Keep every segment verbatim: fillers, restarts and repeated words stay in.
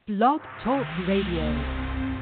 Blog Talk Radio.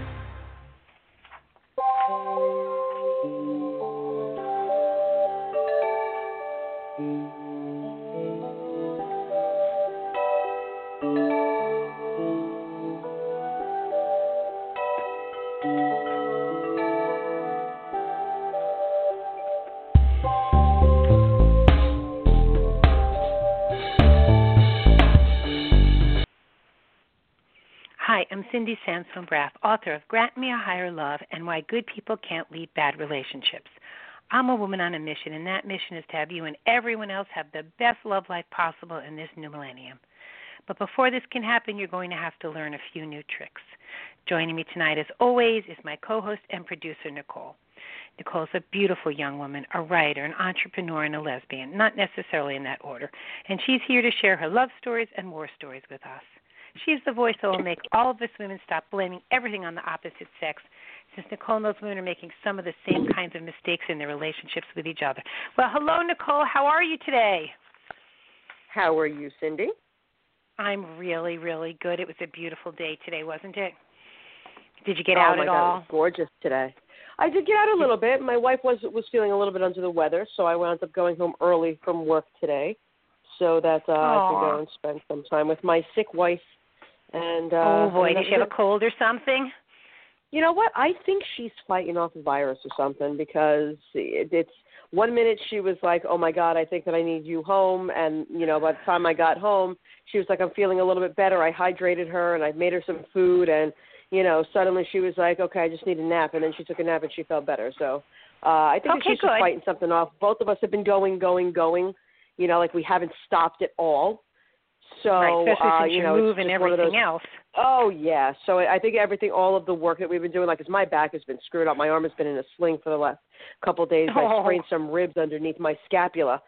Hi, I'm Cindy Sansone Braff, author of Grant Me a Higher Love and Why Good People Can't Lead Bad Relationships. I'm a woman on a mission, and that mission is to have you and everyone else have the best love life possible in this new millennium. But before this can happen, you're going to have to learn a few new tricks. Joining me tonight, as always, is my co-host and producer, Nicole. Nicole's a beautiful young woman, a writer, an entrepreneur, and a lesbian, not necessarily in that order, and she's here to share her love stories and war stories with us. She's the voice that will make all of us women stop blaming everything on the opposite sex, since Nicole knows women are making some of the same kinds of mistakes in their relationships with each other. Well, hello, Nicole. How are you today? How are you, Cindy? I'm really, really good. It was a beautiful day today, wasn't it? Did you get oh out my at God, all? It was gorgeous today. I did get out a little bit. My wife was was feeling a little bit under the weather, so I wound up going home early from work today so that uh, I could go and spend some time with my sick wife. And uh, oh, boy, and did she have a cold or something? You know what? I think she's fighting off a virus or something because it, it's one minute she was like, oh, my God, I think that I need you home. And, you know, by the time I got home, she was like, I'm feeling a little bit better. I hydrated her and I made her some food. And, you know, suddenly she was like, okay, I just need a nap. And then she took a nap and she felt better. So uh, I think okay, that she's good. just fighting something off. Both of us have been going, going, going, you know, like we haven't stopped at all. So, right, especially uh, since you you know, move it's and just one of everything those, else. Oh, yeah. So I think everything, all of the work that we've been doing, like, 'cause my back has been screwed up. My arm has been in a sling for the last couple of days. Oh. I sprained some ribs underneath my scapula.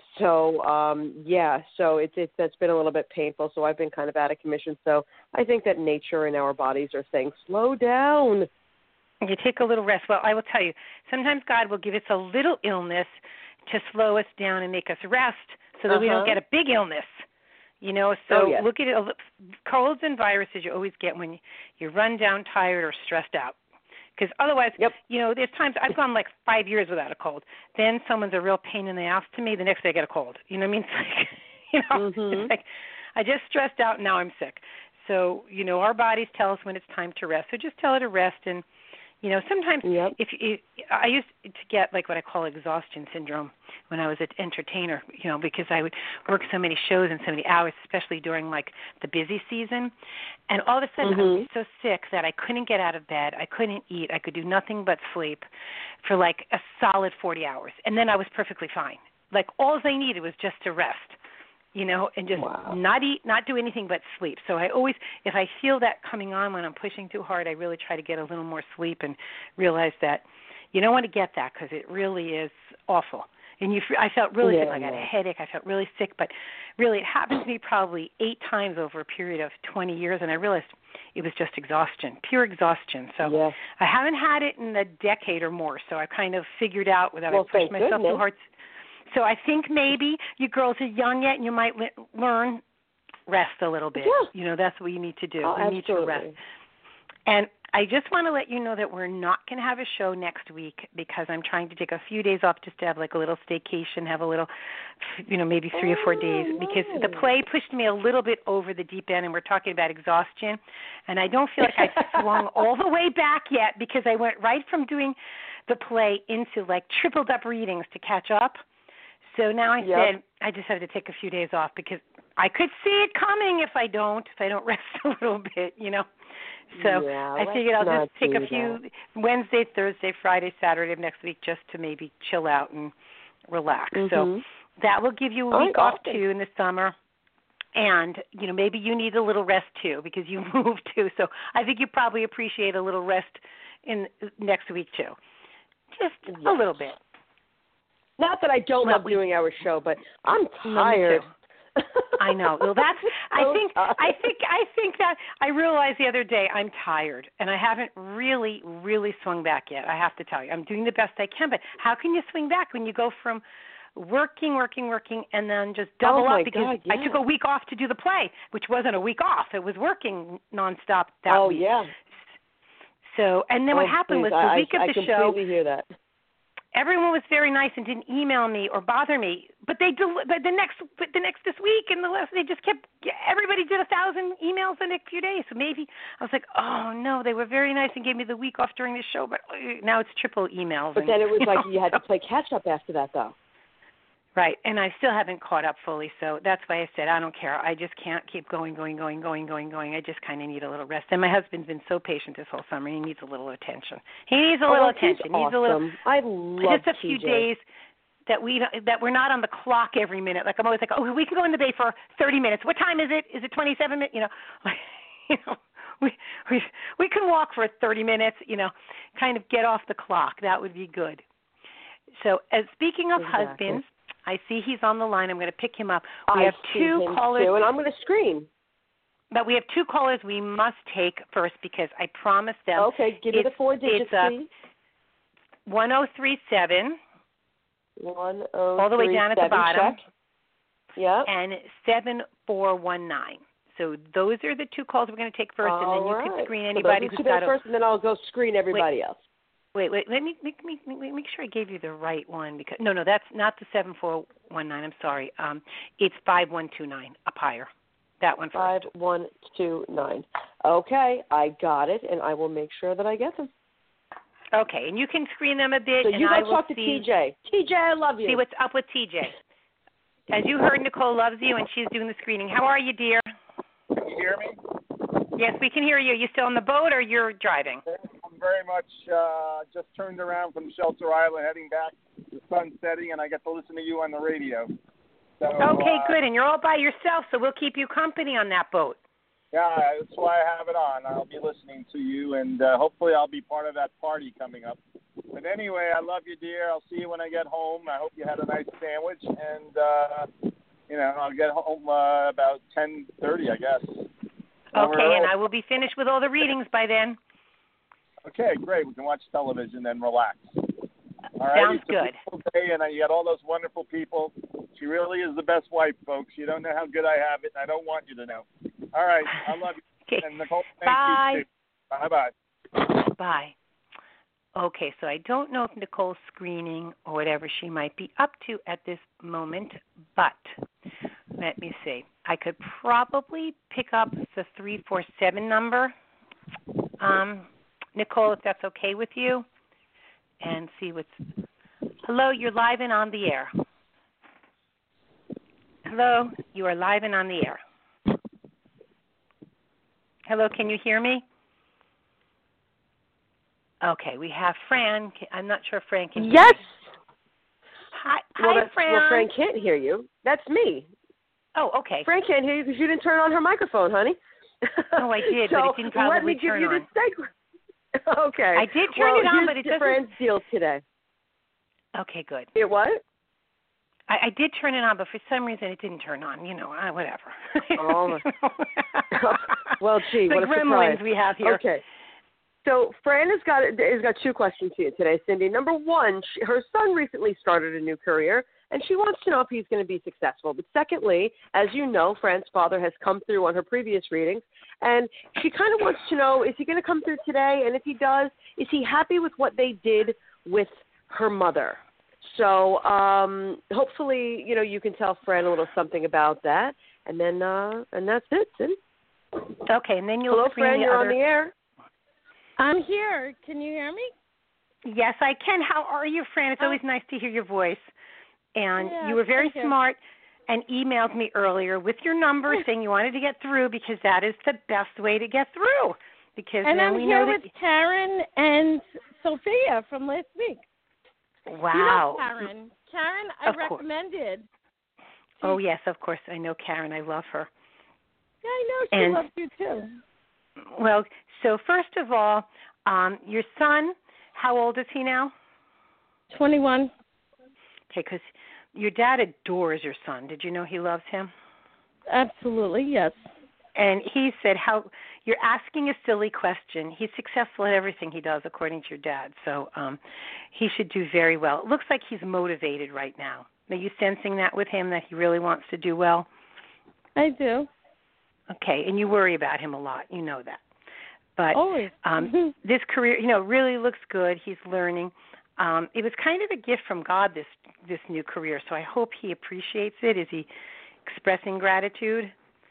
So, um, yeah, so it's, it's that's been a little bit painful. So I've been kind of out of commission. So I think that nature and our bodies are saying, slow down. You take a little rest. Well, I will tell you, sometimes God will give us a little illness to slow us down and make us rest so that uh-huh. we don't get a big illness. You know, so oh, yeah. look at it. Colds and viruses you always get when you're run down, tired, or stressed out. Because otherwise, yep. you know, there's times I've gone like five years without a cold. Then someone's a real pain in the ass to me. The next day I get a cold. You know what I mean? It's like, you know, mm-hmm. it's like I just stressed out and now I'm sick. So, you know, our bodies tell us when it's time to rest. So just tell it to rest. And, you know, sometimes yep. if you, I used to get like what I call exhaustion syndrome when I was an entertainer, you know, because I would work so many shows and so many hours, especially during like the busy season. And all of a sudden mm-hmm. I was so sick that I couldn't get out of bed. I couldn't eat. I could do nothing but sleep for like a solid forty hours. And then I was perfectly fine. Like all I needed was just to rest. You know, and just wow. not eat, not do anything but sleep. So I always, if I feel that coming on when I'm pushing too hard, I really try to get a little more sleep and realize that you don't want to get that because it really is awful. And you, I felt really yeah, sick. I got yeah. a headache. I felt really sick. But really, it happened to me probably eight times over a period of twenty years, and I realized it was just exhaustion, pure exhaustion. So yeah. I haven't had it in a decade or more. So I kind of figured out without well, I pushed myself goodness. too hard. So I think maybe you girls are young yet and you might le- learn rest a little bit. Yeah. You know, that's what you need to do. Oh, you absolutely. need to rest. And I just want to let you know that we're not going to have a show next week because I'm trying to take a few days off just to have like a little staycation, have a little, you know, maybe three oh, or four days because nice. the play pushed me a little bit over the deep end and we're talking about exhaustion. And I don't feel like I've swung all the way back yet because I went right from doing the play into like tripled up readings to catch up. So now I yep. said I just have to take a few days off because I could see it coming if I don't, if I don't rest a little bit, you know. So yeah, I figured I'll just take a few that. Wednesday, Thursday, Friday, Saturday of next week just to maybe chill out and relax. Mm-hmm. So that will give you a All week right, off awesome. too in the summer. And, you know, maybe you need a little rest too because you moved too. So I think you probably appreciate a little rest in next week too. Just yes. a little bit. Not that I don't well, love we, doing our show, but I'm no, tired. I know. Well, that's. I so think. tired. I think. I think that I realized the other day I'm tired, and I haven't really, really swung back yet. I have to tell you, I'm doing the best I can. But how can you swing back when you go from working, working, working, and then just double oh up because God, yeah. I took a week off to do the play, which wasn't a week off. It was working nonstop that oh, week. Oh, yeah. So, and then what oh, happened please. was the I, week I, of the I show, completely hear that. everyone was very nice and didn't email me or bother me. But they del- but the next but the next this week and the last they just kept everybody did a thousand emails the next few days. So maybe I was like, oh no, they were very nice and gave me the week off during the show. But uh, now it's triple emails. But and, then it was you like know, you had so. to play catch up after that, though. Right, and I still haven't caught up fully, so that's why I said I don't care. I just can't keep going, going, going, going, going, going. I just kind of need a little rest. And my husband's been so patient this whole summer. He needs a little attention. He needs a oh, little he's attention. Awesome. He needs a little. I love just a few T J. days that we that we're not on the clock every minute. Like I'm always like, oh, we can go in the bay for thirty minutes. What time is it? Is it twenty-seven minutes? You know, like, you know, we we we can walk for thirty minutes. You know, kind of get off the clock. That would be good. So, as speaking of exactly. husbands. I see he's on the line. I'm going to pick him up. We I have see two him callers. Too, and I'm going to scream. But we have two callers we must take first because I promised them. Okay, give me the four digits, it's, uh, please. one oh three seven. one oh three seven. All the way down at the bottom. Check. Yep. And seven four one nine. So those are the two calls we're going to take first, All and then you right. can screen anybody so who's got got a... first, and then I'll go screen everybody wait, else. Wait, wait, let me make me make sure I gave you the right one because no, no, that's not the seven four one nine. I'm sorry. Um, it's five one two nine up higher. That one first. Five one two nine. Okay, I got it, and I will make sure that I get them. Okay, and you can screen them a bit. So and you I go will talk to see, T J. T J, I love you. See what's up with T J. As you heard, Nicole loves you, and she's doing the screening. How are you, dear? Can you hear me? Yes, we can hear you. You still on the boat, or you're driving? I'm very much uh, just turned around from Shelter Island, heading back. The sun's setting, and I get to listen to you on the radio. So, okay, uh, good. And you're all by yourself, so we'll keep you company on that boat. Yeah, that's why I have it on. I'll be listening to you, and uh, hopefully I'll be part of that party coming up. But anyway, I love you, dear. I'll see you when I get home. I hope you had a nice sandwich, and, uh, you know, I'll get home uh, about ten thirty, I guess. Okay, and I will be finished with all the readings by then. Okay, great. We can watch television and relax. All right. Sounds it's a good. beautiful day, and you got all those wonderful people. She really is the best wife, folks. You don't know how good I have it, and I don't want you to know. All right. I love you. Okay. And Nicole, thank Bye. you, too. Bye-bye. Bye. Okay, so I don't know if Nicole's screening or whatever she might be up to at this moment, but let me see. I could probably pick up the three four seven number, um, Nicole, if that's okay with you, and see what's... Hello, you're live and on the air. Hello, you are live and on the air. Hello, can you hear me? Okay, we have Fran. I'm not sure if Fran can hear Yes. me. Hi, Well, hi that's, Fran. well, Fran can't hear you. That's me. Oh, okay. Fran can't hear you because you didn't turn on her microphone, honey. Oh, I did, so but it didn't probably let me give turn you on. this segment. Okay. I did turn well, it on, here's but it doesn't. Fran's deal today. Okay, good. It what? I, I did turn it on, but for some reason it didn't turn on. You know, uh, whatever. Oh. Well, gee, the what a gremlins surprise. we have here. Okay. So Fran has got has got two questions to you today, Cindy. Number one, she, her son recently started a new career, and she wants to know if he's going to be successful. But secondly, as you know, Fran's father has come through on her previous readings, and she kind of wants to know, is he going to come through today? And if he does, is he happy with what they did with her mother? So um, hopefully, you know, you can tell Fran a little something about that, and then uh, and that's it, Cindy. Okay, and then you'll Hello, screen Fran, the you're other... on the air. I'm here. Can you hear me? Yes, I can. How are you, Fran? It's always nice to hear your voice. And Yeah, you were very thank you. smart and emailed me earlier with your number saying you wanted to get through because that is the best way to get through. Because And then I'm we here know with that... Karen and Sophia from last week. Wow. You know Karen. Karen, I Of course. recommended. Oh, yes, of course. I know Karen. I love her. Yeah, I know she And- loves you too. Well, so first of all, um, your son, how old is he now? twenty-one. Okay, because your dad adores your son. Did you know he loves him? Absolutely, yes. And he said, "How you're asking a silly question. He's successful at everything he does, according to your dad. So um, he should do very well. It looks like he's motivated right now. Are you sensing that with him, that he really wants to do well? I do. Okay, and you worry about him a lot. You know that. But Always. um, this career, you know, really looks good. He's learning. Um, it was kind of a gift from God, this this new career, so I hope he appreciates it. Is he expressing gratitude?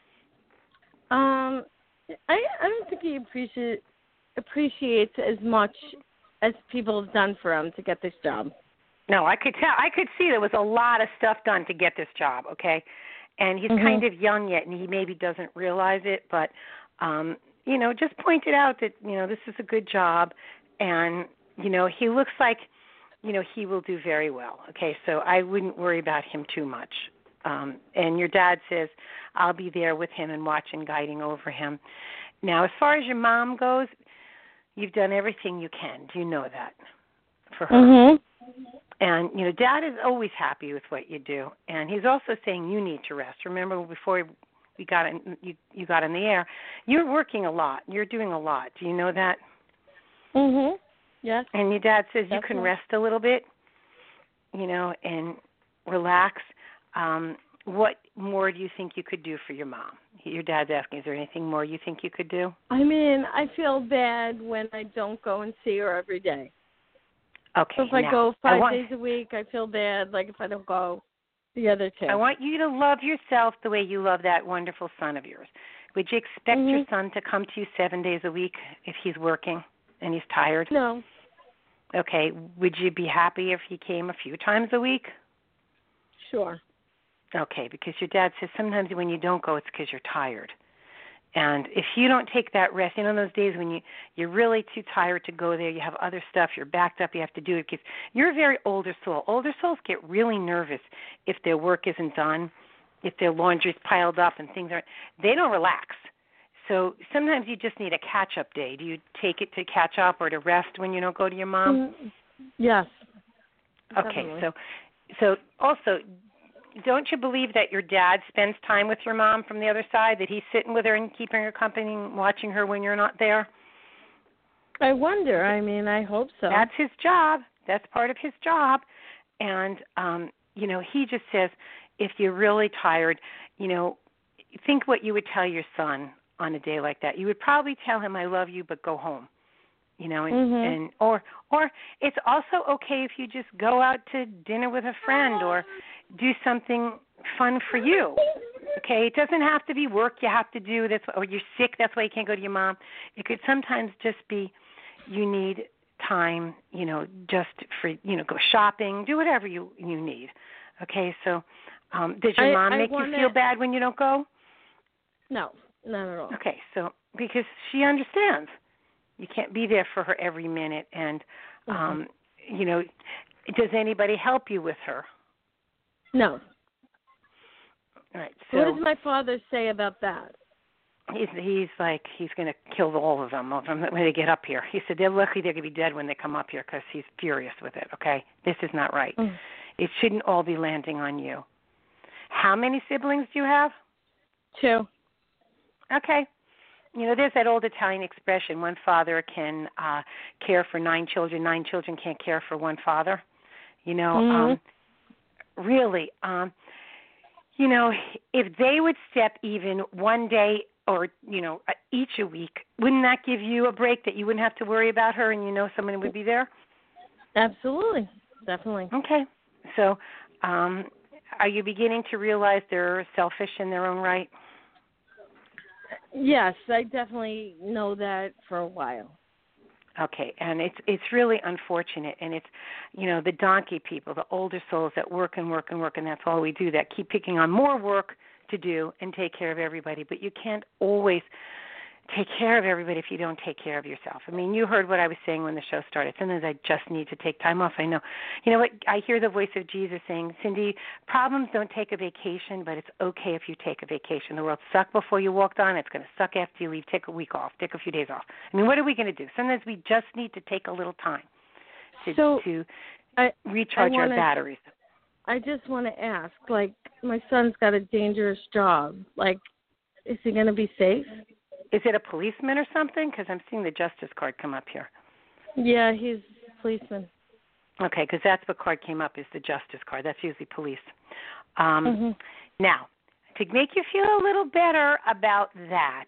Um, I I don't think he appreciate, appreciates as much as people have done for him to get this job. No, I could tell. I could see there was a lot of stuff done to get this job, okay? And he's Mm-hmm. kind of young yet, and he maybe doesn't realize it, but, um, you know, just pointed out that, you know, this is a good job, and, you know, he looks like, you know, he will do very well, okay? So I wouldn't worry about him too much. Um, and your dad says, I'll be there with him and watching, guiding over him. Now, as far as your mom goes, you've done everything you can. Do you know that for her? Mm-hmm. And, you know, Dad is always happy with what you do. And he's also saying you need to rest. Remember, before we got in, you, you got in the air, you're working a lot. You're doing a lot. Do you know that? Mm-hmm. Yes. And your dad says you Definitely. can rest a little bit, you know, and relax. Um, what more do you think you could do for your mom? Your dad's asking, is there anything more you think you could do? I mean, I feel bad when I don't go and see her every day. Okay. So if I now, go five I want, days a week, I feel bad. Like if I don't go the other two. I want you to love yourself the way you love that wonderful son of yours. Would you expect Mm-hmm. your son to come to you seven days a week if he's working and he's tired? No. Okay. Would you be happy if he came a few times a week? Sure. Okay, because your dad says sometimes when you don't go, it's because you're tired. And if you don't take that rest, you know those days when you, you're really too tired to go there, you have other stuff, you're backed up, you have to do it, because you're a very older soul. Older souls get really nervous if their work isn't done, if their laundry's piled up and things aren't, they don't relax. So sometimes you just need a catch-up day. Do you take it to catch up or to rest when you don't go to your mom? Mm, yes. Okay, Definitely. so so also, don't you believe that your dad spends time with your mom from the other side, that he's sitting with her and keeping her company and watching her when you're not there? I wonder. I mean, I hope so. That's his job. That's part of his job. And, um, you know, he just says, if you're really tired, you know, think what you would tell your son on a day like that. You would probably tell him, I love you, but go home. You know, and, Mm-hmm. and or or it's also okay if you just go out to dinner with a friend or do something fun for you. Okay, it doesn't have to be work you have to do. That's or you're sick. That's why you can't go to your mom. It could sometimes just be you need time. You know, just for you know, go shopping, do whatever you you need. Okay, so um, does your I- mom I make wanna- you feel bad when you don't go? No, not at all. Okay, so because she understands. You can't be there for her every minute. And, um, Mm-hmm. you know, does anybody help you with her? No. All right. So What does my father say about that? he's he's like he's going to kill all of them when they get up here. He said they're lucky they're going to be dead when they come up here because he's furious with it. Okay, this is not right. Mm. It shouldn't all be landing on you. How many siblings do you have? Two. Okay. You know, there's that old Italian expression, one father can uh, care for nine children, nine children can't care for one father. You know, Mm-hmm. um, really, um, you know, if they would step even one day or, you know, each a week, wouldn't that give you a break that you wouldn't have to worry about her and you know someone would be there? Absolutely. Definitely. Okay. So um, are you beginning to realize they're selfish in their own right? Yes, I definitely know that for a while. Okay, and it's it's really unfortunate, and it's, you know, the donkey people, the older souls that work and work and work, and that's all we do, that keep picking on more work to do and take care of everybody, but you can't always take care of everybody if you don't take care of yourself. I mean, you heard what I was saying when the show started. Sometimes I just need to take time off. I know. You know what? I hear the voice of Jesus saying, Cindy, problems don't take a vacation, but it's okay if you take a vacation. The world sucked before you walked on. It's going to suck after you leave. Take a week off. Take a few days off. I mean, what are we going to do? Sometimes we just need to take a little time to, So, to I, recharge I wanna, our batteries. I just want to ask, like, my son's got a dangerous job. Like, is he going to be safe? Is it a policeman or something? Because I'm seeing the justice card come up here. Yeah, he's a policeman. Okay, because that's what card came up is the justice card. That's usually police. Um, Mm-hmm. Now, to make you feel a little better about that,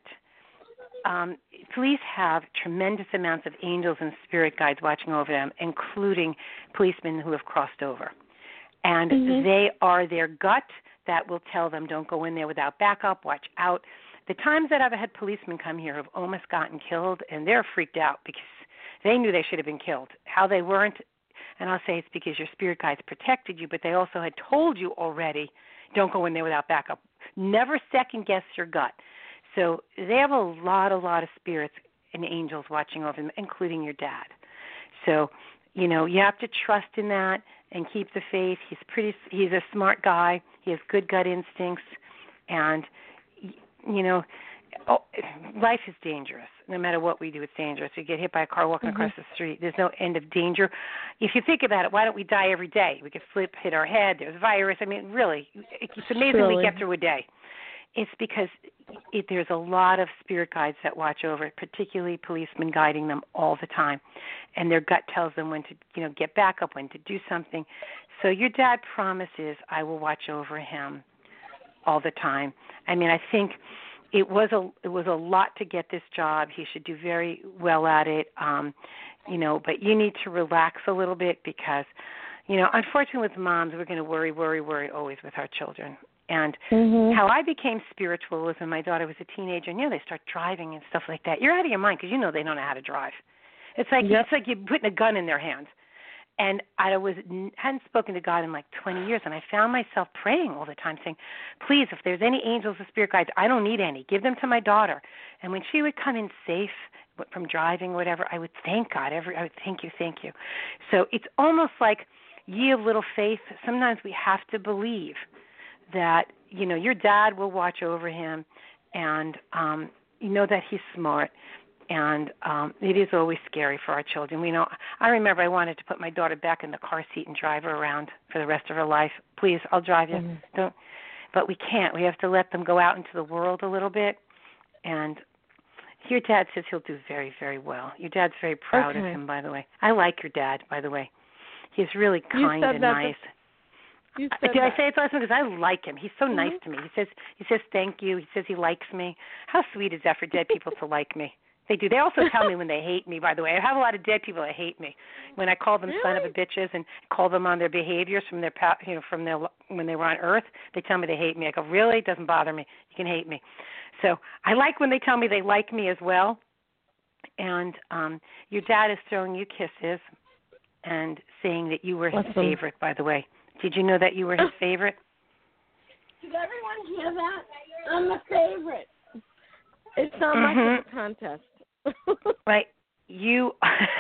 um, police have tremendous amounts of angels and spirit guides watching over them, including policemen who have crossed over. And Mm-hmm. they are their gut that will tell them, don't go in there without backup, watch out. The times that I've had policemen come here who have almost gotten killed, and they're freaked out because they knew they should have been killed. How they weren't, and I'll say it's because your spirit guides protected you, but they also had told you already, don't go in there without backup. Never second guess your gut. So they have a lot, a lot of spirits and angels watching over them, including your dad. So, you know, you have to trust in that and keep the faith. He's pretty. He's a smart guy. He has good gut instincts, and you know, oh, life is dangerous. No matter what we do, it's dangerous. You get hit by a car walking Mm-hmm. across the street. There's no end of danger. If you think about it, why don't we die every day? We could slip, hit our head. There's virus. I mean, really, it's amazing Surely. we get through a day. It's because it, there's a lot of spirit guides that watch over it, particularly policemen guiding them all the time. And their gut tells them when to, you know, get back up, when to do something. So your dad promises, I will watch over him all the time. I mean, I think it was a it was a lot to get this job. He should do very well at it. Um, you know, but you need to relax a little bit because, you know, unfortunately with moms, we're going to worry, worry, worry always with our children. And Mm-hmm. how I became spiritual was when my daughter was a teenager, and you know, they start driving and stuff like that. You're out of your mind because you know they don't know how to drive. It's like Yep. it's like you're putting a gun in their hands. And I was hadn't spoken to God in like twenty years, and I found myself praying all the time, saying, "Please, if there's any angels or spirit guides, I don't need any. Give them to my daughter." And when she would come in safe from driving or whatever, I would thank God. Every I would thank you, thank you. So it's almost like ye of little faith. Sometimes we have to believe that, you know, your dad will watch over him, and um, you know that he's smart. And um, it is always scary for our children. We know. I remember I wanted to put my daughter back in the car seat and drive her around for the rest of her life. Please, I'll drive you. Mm-hmm. Don't. But we can't. We have to let them go out into the world a little bit. And your dad says he'll do very, very well. Your dad's very proud Okay. of him, by the way. I like your dad, by the way. He's really You kind said and that nice. You Uh, said Did that. I say it last time? Because I like him. He's so Mhm. nice to me. He says he says thank you. He says he likes me. How sweet is that for dead people to like me? They do. They also tell me when they hate me, by the way. I have a lot of dead people that hate me. When I call them son of a bitches and call them on their behaviors from their, pa- you know, from their when they were on Earth, they tell me they hate me. I go, really? It doesn't bother me. You can hate me. So I like when they tell me they like me as well. And um, your dad is throwing you kisses and saying that you were his Awesome. favorite, by the way. Did you know that you were his favorite? Did everyone hear that? I'm the favorite. It's not Mhm. much of a contest. Right. You.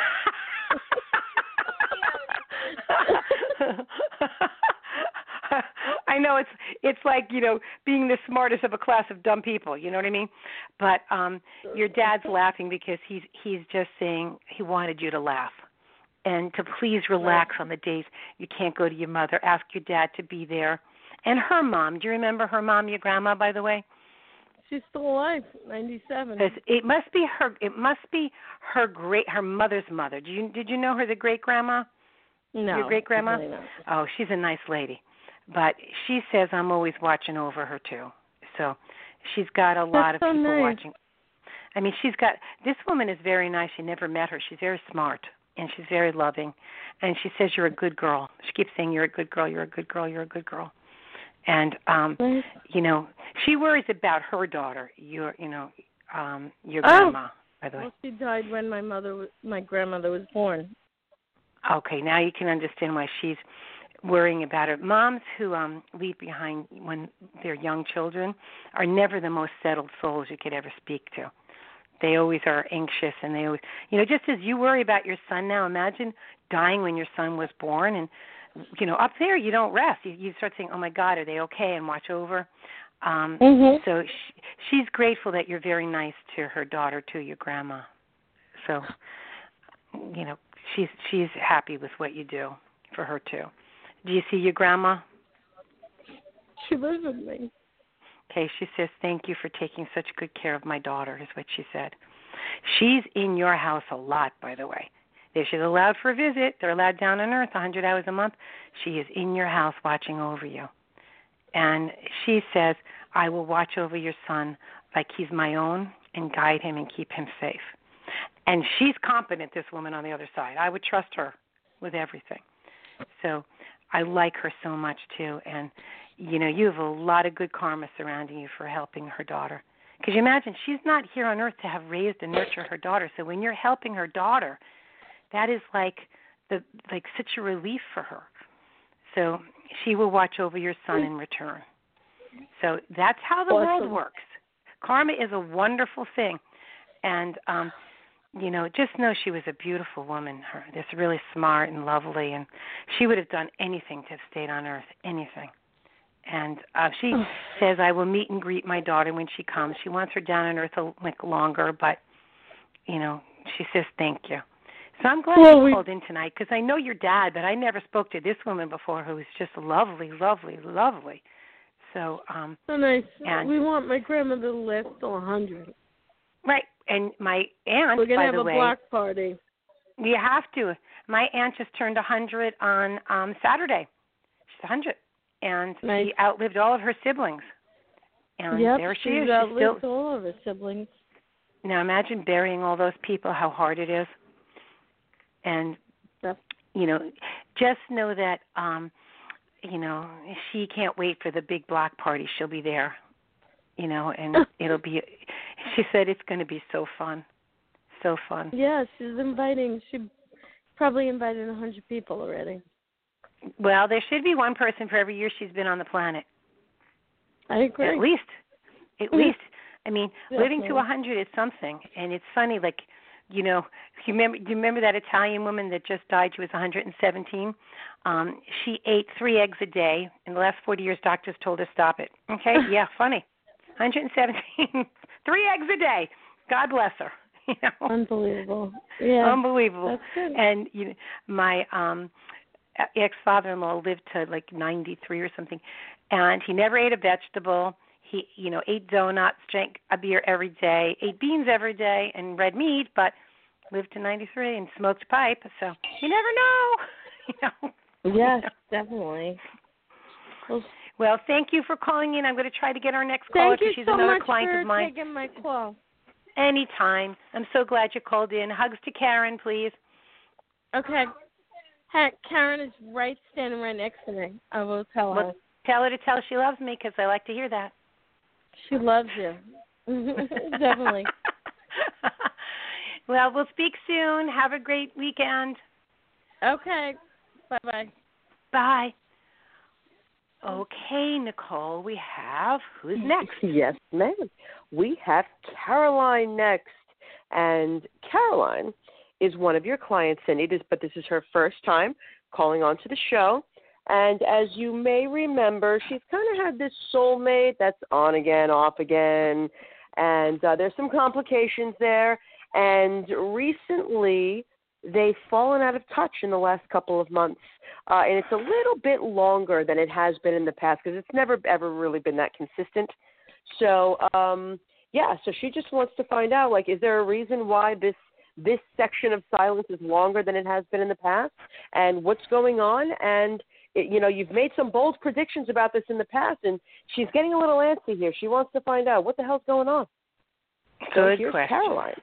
I know it's it's like, you know, being the smartest of a class of dumb people, you know what I mean? But um your dad's laughing because he's he's just saying he wanted you to laugh. And to please relax on the days you can't go to your mother. Ask your dad to be there. And her mom, do you remember her mom, your grandma, by the way? She's still alive, ninety-seven. Because it must be her. It must be her great, her mother's mother. Did you did you know her, the great grandma? No. Your great grandma? Really not. Oh, she's a nice lady, but she says I'm always watching over her too. So she's got a lot That's of so people nice. watching. I mean, she's got this woman is very nice. You never met her. She's very smart and she's very loving, and she says you're a good girl. She keeps saying you're a good girl. You're a good girl. You're a good girl. And um, Nice. you know, she worries about her daughter. Your, you know, um, your Oh. grandma. By the way. Well, she died when my mother, was, my grandmother was born. Okay, now you can understand why she's worrying about her. Moms who um, leave behind when they're young children are never the most settled souls you could ever speak to. They always are anxious, and they always, you know, just as you worry about your son now, imagine dying when your son was born, and you know, up there you don't rest. You, you start saying, "Oh my God, are they okay?" and watch over. Um, Mhm. So she, she's grateful that you're very nice to her daughter too, your grandma. So, you know, she's she's happy with what you do for her too. Do you see your grandma? She lives with me. Okay, she says, thank you for taking such good care of my daughter, is what she said. She's in your house a lot, by the way. She's allowed for a visit. They're allowed down on Earth one hundred hours a month. She is in your house watching over you. And she says, I will watch over your son like he's my own and guide him and keep him safe. And she's competent, this woman on the other side. I would trust her with everything. So I like her so much, too. And, you know, you have a lot of good karma surrounding you for helping her daughter. Because you imagine, she's not here on Earth to have raised and nurtured her daughter. So when you're helping her daughter, that is like the like such a relief for her. So she will watch over your son in return. So that's how the Awesome. world works. Karma is a wonderful thing. And, um, you know, just know she was a beautiful woman, her, this really smart and lovely, and she would have done anything to have stayed on Earth, anything. And uh, she says, I will meet and greet my daughter when she comes. She wants her down on Earth a like longer, but, you know, she says thank you. So I'm glad well, you we... called in tonight, because I know your dad, but I never spoke to this woman before who was just lovely, lovely, lovely. So, um, so nice. And, we want my grandmother to live till one hundred. Right, and my aunt, We're going to by have the a way, block party. You have to. My aunt just turned one hundred on um, Saturday. She's one hundred. And nice. she outlived all of her siblings. And yep, there she she's is. outlived She's still... all of her siblings. Now imagine burying all those people, how hard it is. And, yep. you know, just know that, um, you know, she can't wait for the big block party. She'll be there, you know, and it'll be, she said it's going to be so fun. So fun. Yeah, she's inviting, she probably invited one hundred people already. Well, there should be one person for every year she's been on the planet. I agree. At least. At least. I mean, Definitely. living to one hundred is something. And it's funny, like, you know, you remember, do you remember that Italian woman that just died? She was one hundred seventeen. Um, she ate three eggs a day. In the last forty years, doctors told her stop it. Okay? Yeah, funny. one hundred seventeen. Three eggs a day. God bless her. You know? Unbelievable. Yeah. Unbelievable. That's good. And you know, my um ex-father-in-law lived to like ninety-three or something, and he never ate a vegetable. He, you know, ate donuts, drank a beer every day, ate beans every day, and red meat, but lived to ninety-three and smoked pipe. So you never know. You know. Yes, you know. definitely. Well, well, thank you for calling in. I'm going to try to get our next caller because she's so another much client for of mine. taking my call. Anytime. I'm so glad you called in. Hugs to Karen, please. Okay. Hey, Karen is right standing right next to me. I will tell Well, her. tell her to tell she loves me because I like to hear that. She loves you. Definitely. Well, we'll speak soon. Have a great weekend. Okay. Bye-bye. Bye. Okay, Nicole, we have, who's next? Yes, ma'am. We have Caroline next. And Caroline is one of your clients, Cindy, this, but this is her first time calling onto the show. And as you may remember, she's kind of had this soulmate that's on again, off again, and uh, there's some complications there. And recently, they've fallen out of touch in the last couple of months. Uh, and it's a little bit longer than it has been in the past because it's never, ever really been that consistent. So, um, yeah, so she just wants to find out, like, is there a reason why this this section of silence is longer than it has been in the past? And what's going on? And, it, you know, you've made some bold predictions about this in the past, and she's getting a little antsy here. She wants to find out what the hell's going on. So Good here's question. Caroline.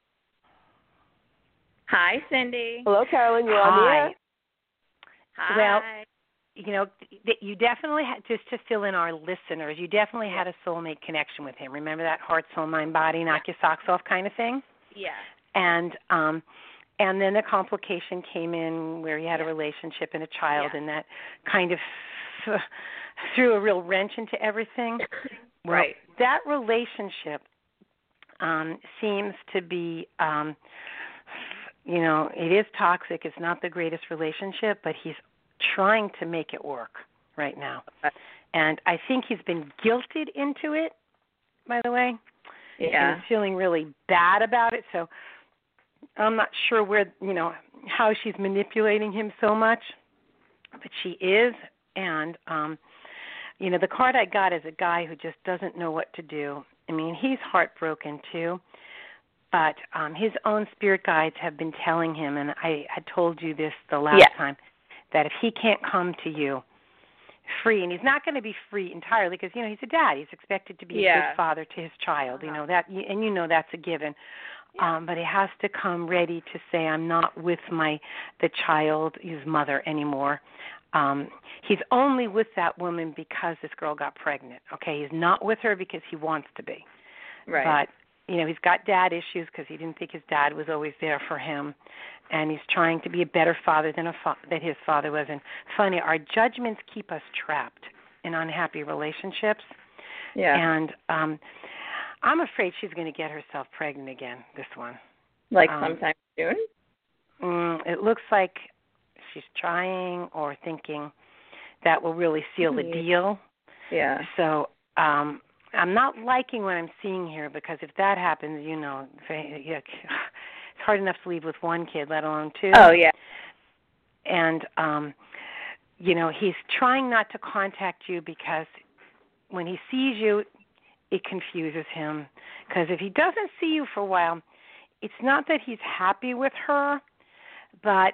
Hi, Cindy. Hello, Caroline. You're Hi. on the air. Hi. Well, you know, you definitely had, just to fill in our listeners, you definitely had a soulmate connection with him. Remember that heart, soul, mind, body, knock your socks off kind of thing? Yeah. And um, and then the complication came in where he had Yeah. a relationship and a child, Yeah. and that kind of threw a real wrench into everything. Well, Right. that relationship um, seems to be, um, you know, it is toxic. It's not the greatest relationship, but he's trying to make it work right now. And I think he's been guilted into it, by the way. Yeah. And is feeling really bad about it. So I'm not sure where, you know, how she's manipulating him so much, but she is. And, um, you know, the card I got is a guy who just doesn't know what to do. I mean, he's heartbroken too. but um, his own spirit guides have been telling him, and I had told you this the last Yeah. time, that if he can't come to you free, and he's not going to be free entirely because, you know, he's a dad. He's expected to be Yeah. a good father to his child, you know, that, and you know that's a given. Yeah. Um, but he has to come ready to say, I'm not with my the child, his mother, anymore. Um, he's only with that woman because this girl got pregnant, okay? He's not with her because he wants to be. Right. But, you know, he's got dad issues because he didn't think his dad was always there for him. And he's trying to be a better father than, a fa- than his father was. And funny, our judgments keep us trapped in unhappy relationships. Yeah. And um, I'm afraid she's going to get herself pregnant again, this one. Like um, sometime soon? Mm, it looks like she's trying or thinking that will really seal the deal. Yeah. So um, I'm not liking what I'm seeing here because if that happens, you know, it's hard enough to leave with one kid, let alone two. Oh, yeah. And, um, you know, he's trying not to contact you because when he sees you, it confuses him. Because if he doesn't see you for a while, it's not that he's happy with her, but,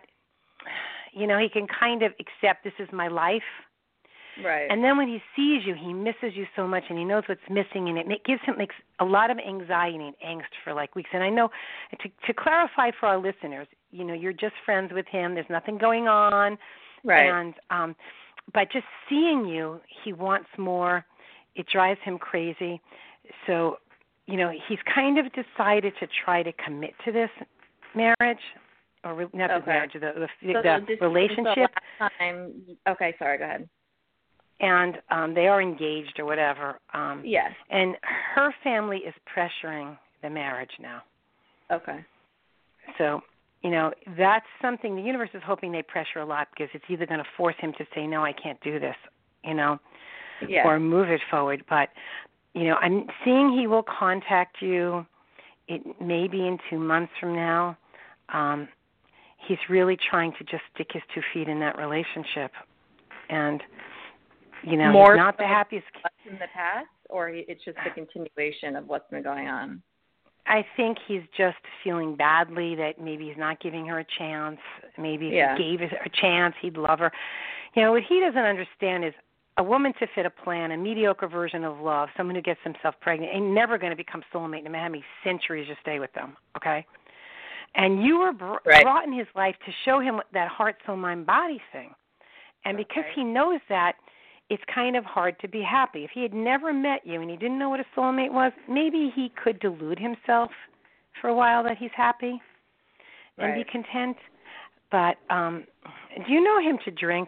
you know, he can kind of accept this is my life. Right. And then when he sees you, he misses you so much, and he knows what's missing, and it gives him makes a lot of anxiety and angst for like weeks. And I know, to, to clarify for our listeners, you know, you're just friends with him. There's nothing going on. Right. And um, but just seeing you, he wants more. It drives him crazy. So, you know, he's kind of decided to try to commit to this marriage, or re- not Okay. the marriage, the the, So the this is relationship. the last time. Okay, sorry, go ahead. And um, they are engaged or whatever. Um, Yes. And her family is pressuring the marriage now. Okay. So, you know, that's something the universe is hoping they pressure a lot because it's either going to force him to say, no, I can't do this, you know, Yeah. or move it forward. But, you know, I'm seeing he will contact you. It may be in two months from now. Um, he's really trying to just stick his two feet in that relationship. And, you know, More he's not the happiest. in the past, or it's just a continuation of what's been going on? I think he's just feeling badly that maybe he's not giving her a chance. Maybe if Yeah. he gave her a chance, he'd love her. You know, what he doesn't understand is a woman to fit a plan, a mediocre version of love, someone who gets himself pregnant, ain't never going to become soulmate no matter how many centuries you stay with them, okay? And you were br- Right. brought in his life to show him that heart, soul, mind, body thing. And because Okay. he knows that, it's kind of hard to be happy. If he had never met you and he didn't know what a soulmate was, maybe he could delude himself for a while that he's happy and Right. be content. But um, do you know him to drink?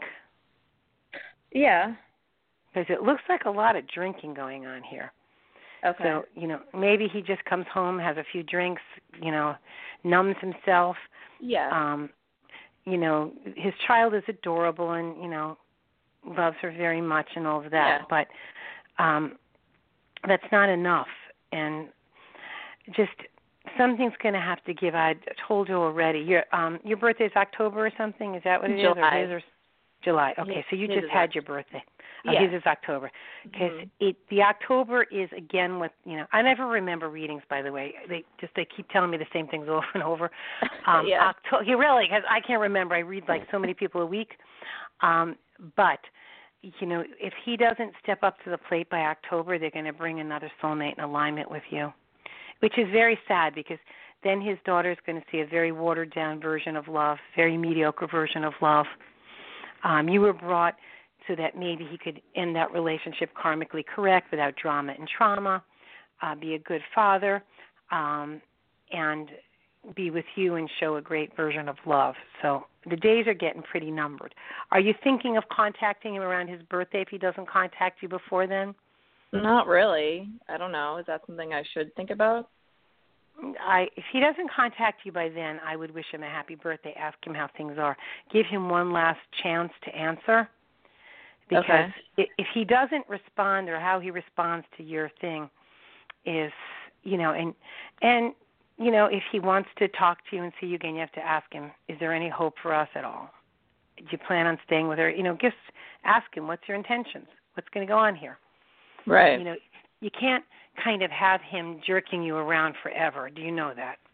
Yeah. Because it looks like a lot of drinking going on here. Okay. So, you know, maybe he just comes home, has a few drinks, you know, numbs himself. yeah. Um, you know, his child is adorable and, you know, loves her very much and all of that. Yeah. But um, that's not enough. And just something's going to have to give. I told you already. Your um, your birthday is October or something? Is that what it is? July. Or his or July. Okay, His- so you his just is had Oct- your birthday. Oh, Yeah. his is October. Because Mhm. it the October is again what you know. I never remember readings, by the way. They just they keep telling me the same things over and over. Um, Yeah. October. You really because I can't remember. I read like so many people a week. Um, but you know, if he doesn't step up to the plate by October, they're going to bring another soulmate in alignment with you, which is very sad because then his daughter's going to see a very watered-down version of love, very mediocre version of love. Um, you were brought so that maybe he could end that relationship karmically correct without drama and trauma, uh, be a good father, um, and be with you and show a great version of love. So the days are getting pretty numbered. Are you thinking of contacting him around his birthday if he doesn't contact you before then? Not really. I don't know. Is that something I should think about? I, if he doesn't contact you by then, I would wish him a happy birthday, ask him how things are. Give him one last chance to answer. Because Okay. i- if he doesn't respond or how he responds to your thing is, you know, and, and you know, if he wants to talk to you and see you again, you have to ask him, is there any hope for us at all? Do you plan on staying with her? You know, just ask him, what's your intentions? What's going to go on here? Right. You know, you can't kind of have him jerking you around forever. Do you know that?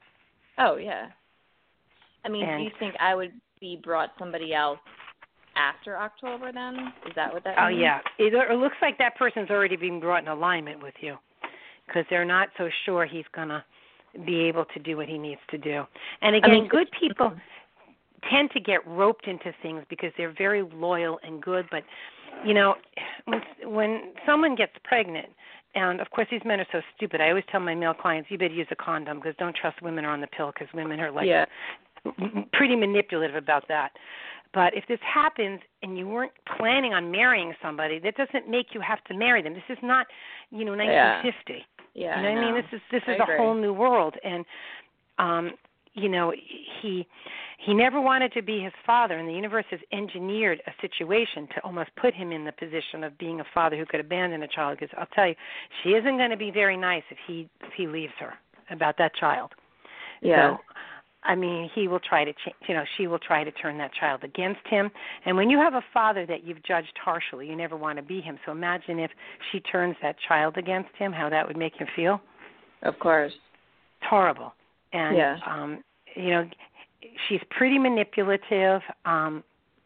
Oh, yeah. I mean, And, do you think I would be brought somebody else after October then? Is that what that oh, means? yeah. It, it looks like that person's already been brought in alignment with you because they're not so sure he's going to be able to do what he needs to do. And again, I mean, good people tend to get roped into things because they're very loyal and good. But, you know, when, when someone gets pregnant, and, of course, these men are so stupid. I always tell my male clients, you better use a condom because don't trust women are on the pill because women are, like, yeah. pretty manipulative about that. But if this happens and you weren't planning on marrying somebody, that doesn't make you have to marry them. This is not, you know, nineteen fifty. Yeah, you know I what I mean? know. This is this I is agree. a whole new world, and um, you know, he he never wanted to be his father, and the universe has engineered a situation to almost put him in the position of being a father who could abandon a child. Because I'll tell you, she isn't going to be very nice if he if he leaves her about that child. Yeah. So, I mean, he will try to, ch- you know, she will try to turn that child against him. And when you have a father that you've judged harshly, you never want to be him. So imagine if she turns that child against him, how that would make him feel. Of course. It's horrible. And, yeah. um, you know, she's pretty manipulative. Um,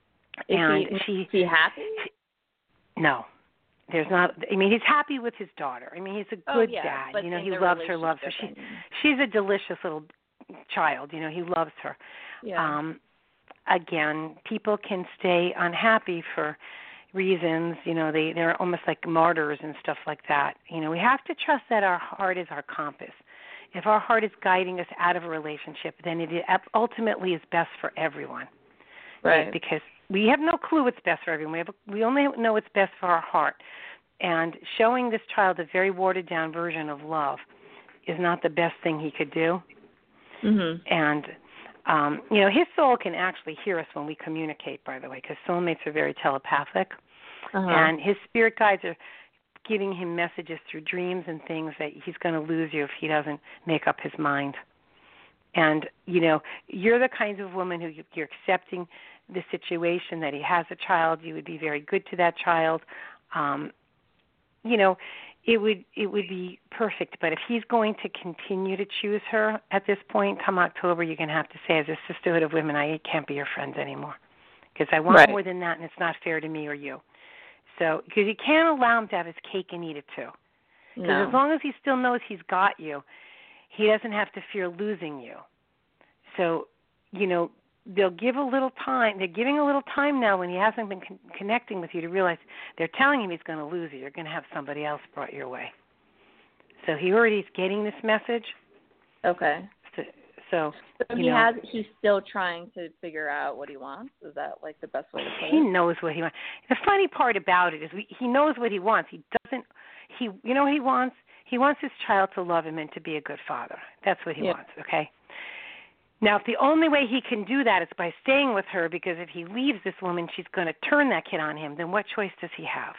is and he, she, is he happy? She, no. There's not. I mean, he's happy with his daughter. I mean, he's a oh, good yeah, dad. But you know, in he the loves her, loves her. She, I mean. she's a delicious little child. You know, he loves her. Yeah. Um, again, people can stay unhappy for reasons. You know, they they're almost like martyrs and stuff like that. You know, we have to trust that our heart is our compass. If our heart is guiding us out of a relationship, then it ultimately is best for everyone. Right. Because we have no clue what's best for everyone. We have a, we only know what's best for our heart. And showing this child a very watered down version of love is not the best thing he could do. Mm-hmm. And, um, you know, his soul can actually hear us when we communicate, by the way, because soulmates are very telepathic. Uh-huh. And his spirit guides are giving him messages through dreams and things that he's going to lose you if he doesn't make up his mind. And, you know, you're the kinds of woman who you're accepting the situation that he has a child. You would be very good to that child. Um, you know, it would it would be perfect. But if he's going to continue to choose her at this point, come October, you're going to have to say, as a sisterhood of women, I can't be your friends anymore because I want right. more than that, and it's not fair to me or you. So, because you can't allow him to have his cake and eat it too. Because no. as long as he still knows he's got you, he doesn't have to fear losing you. So, you know, they'll give a little time. They're giving a little time now when he hasn't been con- connecting with you to realize they're telling him he's going to lose you. You're going to have somebody else brought your way. So he already is getting this message. Okay. So, so, so you he know, has. He's still trying to figure out what he wants. Is that like the best way to put it? He knows what he wants. The funny part about it is we, he knows what he wants. He doesn't. He, you know, what he wants. He wants his child to love him and to be a good father. That's what he yeah. wants. Okay. Now, if the only way he can do that is by staying with her, because if he leaves this woman, she's going to turn that kid on him, then what choice does he have?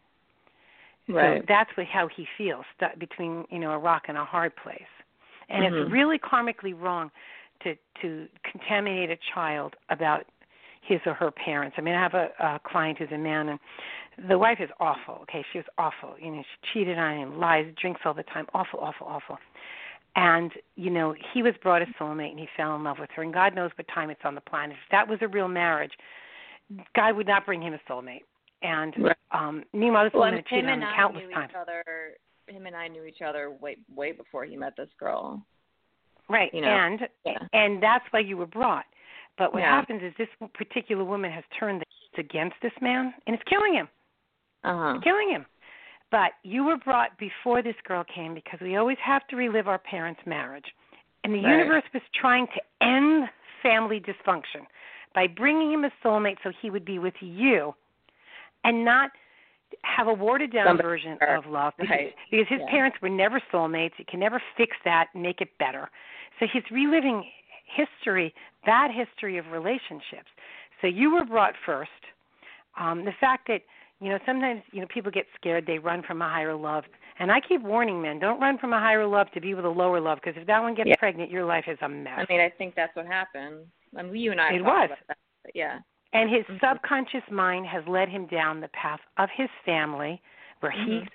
Right. So that's what, how he feels, stuck between, you know, a rock and a hard place. And mm-hmm. it's really karmically wrong to, to contaminate a child about his or her parents. I mean, I have a, a client who's a man, and the wife is awful, okay? She was awful. You know, she cheated on him, lies, drinks all the time, awful, awful, awful. And, you know, he was brought a soulmate, and he fell in love with her. And God knows what time it's on the planet. If that was a real marriage, God would not bring him a soulmate. And right. um, meanwhile, this well, woman had cheated on him countless knew times. Each other, him and I knew each other way way before he met this girl. Right, you know? and yeah. and that's why you were brought. But what yeah. happens is this particular woman has turned against this man, and it's killing him. Uh-huh. It's killing him. But you were brought before this girl came because we always have to relive our parents' marriage. And the right. universe was trying to end family dysfunction by bringing him a soulmate so he would be with you and not have a watered-down Somebody version her. of love. Because, right. because his yeah. parents were never soulmates. You can never fix that and make it better. So he's reliving history, bad history of relationships. So you were brought first. Um, the fact that You know, sometimes, you know, people get scared. They run from a higher love. And I keep warning men, don't run from a higher love to be with a lower love, because if that one gets yeah. pregnant, your life is a mess. I mean, I think that's what happened. I mean, you and I It talked was. about that, but yeah. And his mm-hmm. subconscious mind has led him down the path of his family, where mm-hmm. he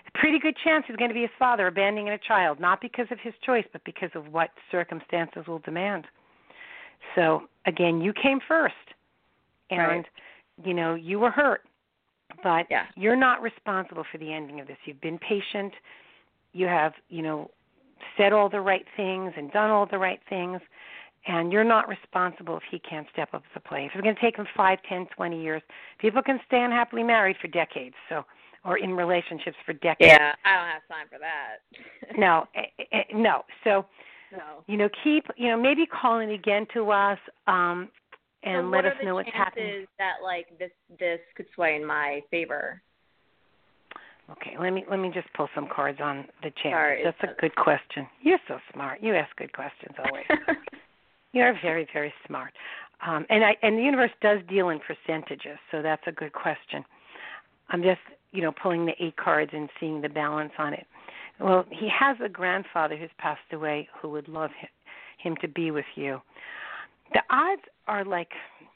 pretty good chance he's going to be his father abandoning a child, not because of his choice, but because of what circumstances will demand. So, again, you came first, and, right. you know, you were hurt, but yeah. you're not responsible for the ending of this. You've been patient. You have, you know, said all the right things and done all the right things, and you're not responsible if he can't step up to the plate. If it's going to take him five, ten, twenty years, people can stay unhappily married for decades, so or in relationships for decades. Yeah, I don't have time for that. no, eh, eh, no. So, no. you know, keep, you know, maybe calling again to us um, and so let us what know what's happening. What are the chances that, like, this this could sway in my favor? Okay, let me let me just pull some cards on the chances. Sorry, That's a good question. You're so smart. You ask good questions always. You're very, very smart. Um, and I and the universe does deal in percentages, so that's a good question. I'm just, you know, pulling the eight cards and seeing the balance on it. Well, he has a grandfather who's passed away who would love him, him to be with you. The odds are like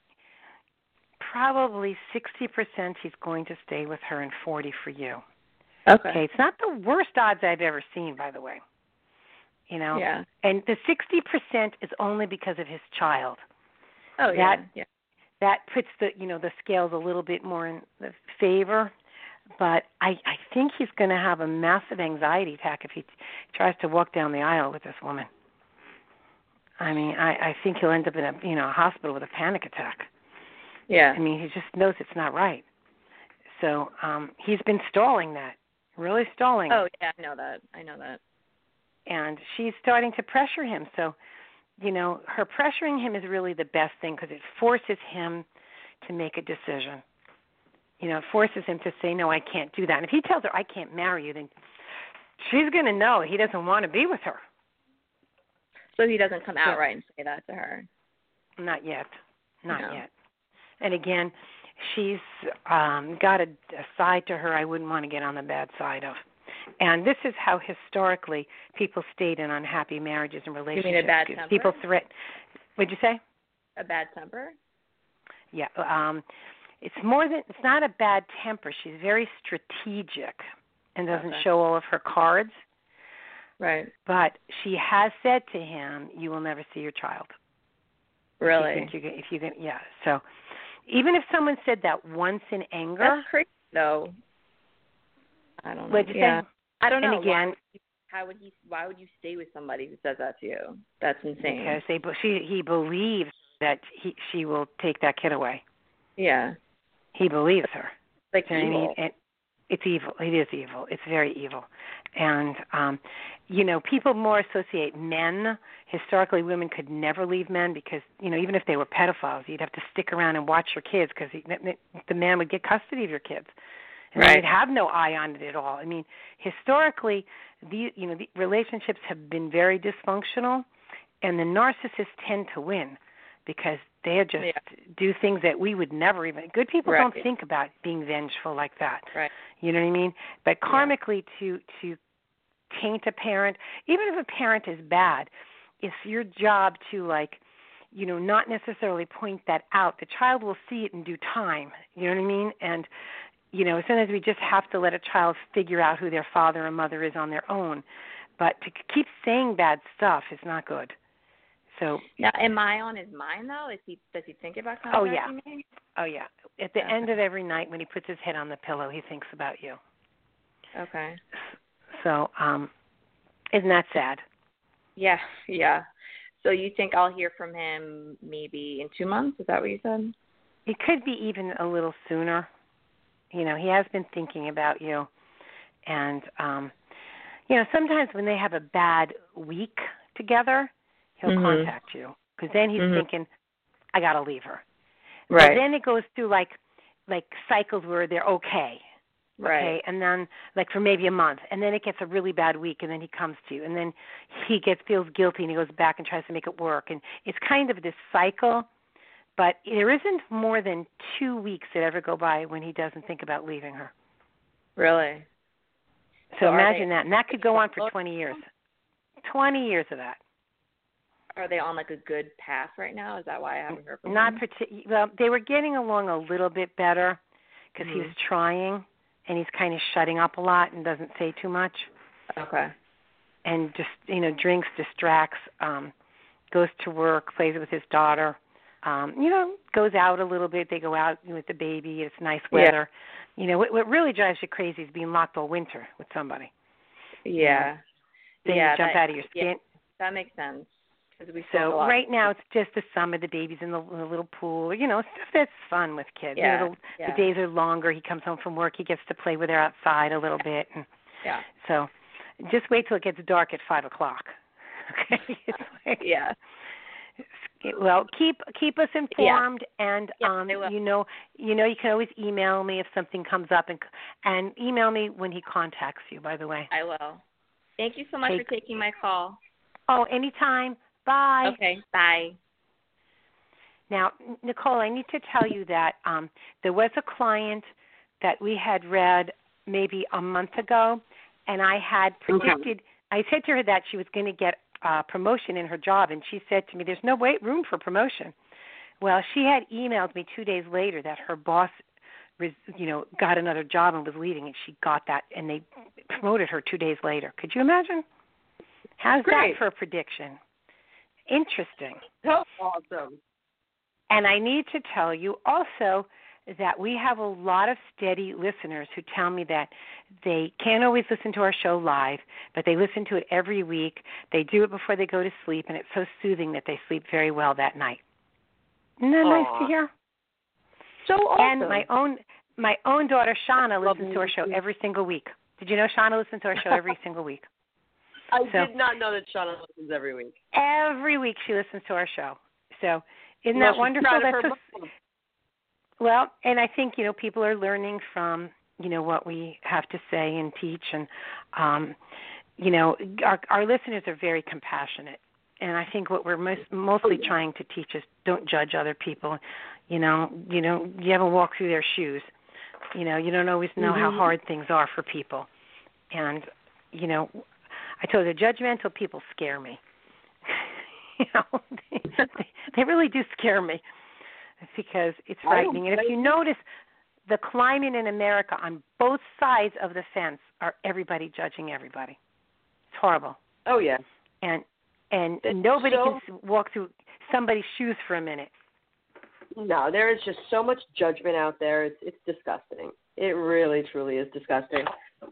probably sixty percent he's going to stay with her and forty for you. Okay. Okay, it's not the worst odds I've ever seen, by the way. You know, yeah. And the sixty percent is only because of his child. Oh that, yeah. Yeah. That puts the you know the scales a little bit more in the favor. But I, I think he's going to have a massive anxiety attack if he t- tries to walk down the aisle with this woman. I mean, I, I think he'll end up in a you know a hospital with a panic attack. Yeah. I mean, he just knows it's not right. So um, he's been stalling that, really stalling. Oh yeah, I know that. I know that. And she's starting to pressure him. So, you know, her pressuring him is really the best thing because it forces him to make a decision. You know, it forces him to say, no, I can't do that. And if he tells her, I can't marry you, then she's going to know he doesn't want to be with her. So he doesn't come Yeah. outright and say that to her? Not yet. Not No. yet. And again, she's um, got a, a side to her I wouldn't want to get on the bad side of. And this is how historically people stayed in unhappy marriages and relationships. You mean a bad temper? People threat. What'd you say? A bad temper? Yeah. Um, it's more than it's not a bad temper. She's very strategic and doesn't Okay. show all of her cards. Right. But she has said to him, "You will never see your child." Really? If you think you're, if you can, yeah. So even if someone said that once in anger, That's crazy, though. I don't know. What'd you yeah. say? I don't know. And again, why, how would he? Why would you stay with somebody who says that to you? That's insane. because they, she, he believes that he, she will take that kid away. Yeah. He believes her. Like Do you know what I evil. mean? And it's evil. It is evil. It's very evil. And, um, you know, people more associate men. Historically, women could never leave men because, you know, even if they were pedophiles, you'd have to stick around and watch your kids because the man would get custody of your kids. And right. they'd have no eye on it at all. I mean, historically, the you know the relationships have been very dysfunctional, and the narcissists tend to win because they just yeah. do things that we would never even. Good people right. don't think about being vengeful like that. Right. You know what I mean? But karmically, yeah. to to taint a parent, even if a parent is bad, it's your job to like, you know, not necessarily point that out. The child will see it in due time. You know what I mean? And you know, sometimes we just have to let a child figure out who their father and mother is on their own. But to keep saying bad stuff is not good. So now, am I on his mind though? Is he does he think about contacting me? Oh yeah, oh yeah. At the okay. end of every night, when he puts his head on the pillow, he thinks about you. Okay. So, um, isn't that sad? Yeah, yeah. So you think I'll hear from him maybe in two months? Is that what you said? It could be even a little sooner. You know, he has been thinking about you. And, um, you know, sometimes when they have a bad week together, he'll mm-hmm. contact you. Because then he's mm-hmm. thinking, I got to leave her. Right. But then it goes through, like, like cycles where they're okay. Right. Okay, and then, like, for maybe a month. And then it gets a really bad week, and then he comes to you. And then he gets feels guilty, and he goes back and tries to make it work. And it's kind of this cycle. But there isn't more than two weeks that ever go by when he doesn't think about leaving her. Really? So, so imagine they, that. And that could go on for twenty years. twenty years of that. Are they on, like, a good path right now? Is that why I haven't heard from Not them? partic- Well, they were getting along a little bit better because mm-hmm. he was trying and he's kind of shutting up a lot and doesn't say too much. Okay. And just, you know, drinks, distracts, um, goes to work, plays with his daughter, um, you know, goes out a little bit. They go out with the baby. It's nice weather. Yeah. You know, what, what really drives you crazy is being locked all winter with somebody. Yeah. You know? Then yeah, you jump that, out of your skin. Yeah, that makes sense. We so right now it's just the summer, the baby's in the, in the little pool, you know, stuff that's fun with kids. Yeah, you know, the, yeah. the days are longer. He comes home from work. He gets to play with her outside a little bit. And yeah. So just wait till it gets dark at five o'clock. Okay. It's like, yeah. Well, keep keep us informed, yeah. and yeah, um, you know, you know, you can always email me if something comes up, and and email me when he contacts you. By the way, I will. Thank you so much Take, for taking my call. Oh, anytime. Bye. Okay. Bye. Now, Nicole, I need to tell you that um, there was a client that we had read maybe a month ago, and I had predicted. Okay. I said to her that she was going to get uh, promotion in her job, and she said to me, "There's no way, room for promotion." Well, she had emailed me two days later that her boss, you know, got another job and was leaving, and she got that, and they promoted her two days later. Could you imagine? How's Great. that for a prediction? Interesting. So awesome. And I need to tell you also that we have a lot of steady listeners who tell me that they can't always listen to our show live, but they listen to it every week. They do it before they go to sleep, and it's so soothing that they sleep very well that night. Isn't that Aww. nice to hear? So awesome. And my own my own daughter, Shauna, listens to our show every single week. Did you know Shauna listens to our show every single week? I so, did not know that Shauna listens every week. Every week she listens to our show. So isn't well, that wonderful? That's so, well, and I think, you know, people are learning from, you know, what we have to say and teach. And, um, you know, our, our listeners are very compassionate. And I think what we're most, mostly trying to teach is don't judge other people. You know, you know, you haven't walked through their shoes. You know, you don't always know mm-hmm. how hard things are for people. And, you know, I told you, judgmental people scare me. you know, they, they, they really do scare me because it's frightening. And if you notice, the climate in America on both sides of the fence are everybody judging everybody. It's horrible. Oh, yeah. And and it's nobody so, can walk through somebody's shoes for a minute. No, there is just so much judgment out there. It's it's disgusting. It really, truly is disgusting.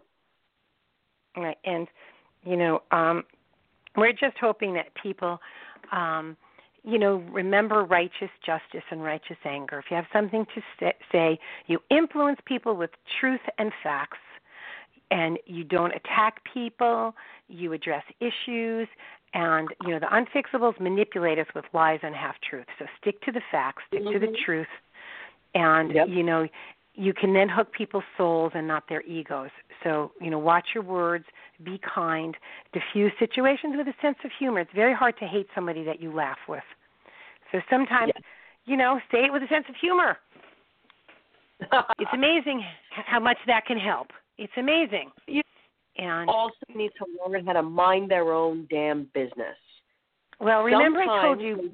Right, and you know, um, we're just hoping that people, um, you know, remember righteous justice and righteous anger. If you have something to say, you influence people with truth and facts, and you don't attack people. You address issues, and you know the unfixables manipulate us with lies and half-truths. So stick to the facts, stick mm-hmm. to the truth, and yep. you know. You can then hook people's souls and not their egos. So, you know, watch your words, be kind, diffuse situations with a sense of humor. It's very hard to hate somebody that you laugh with. So sometimes, yes. you know, say it with a sense of humor. It's amazing how much that can help. It's amazing. You and also need to learn how to mind their own damn business. Well, remember sometimes, I told you...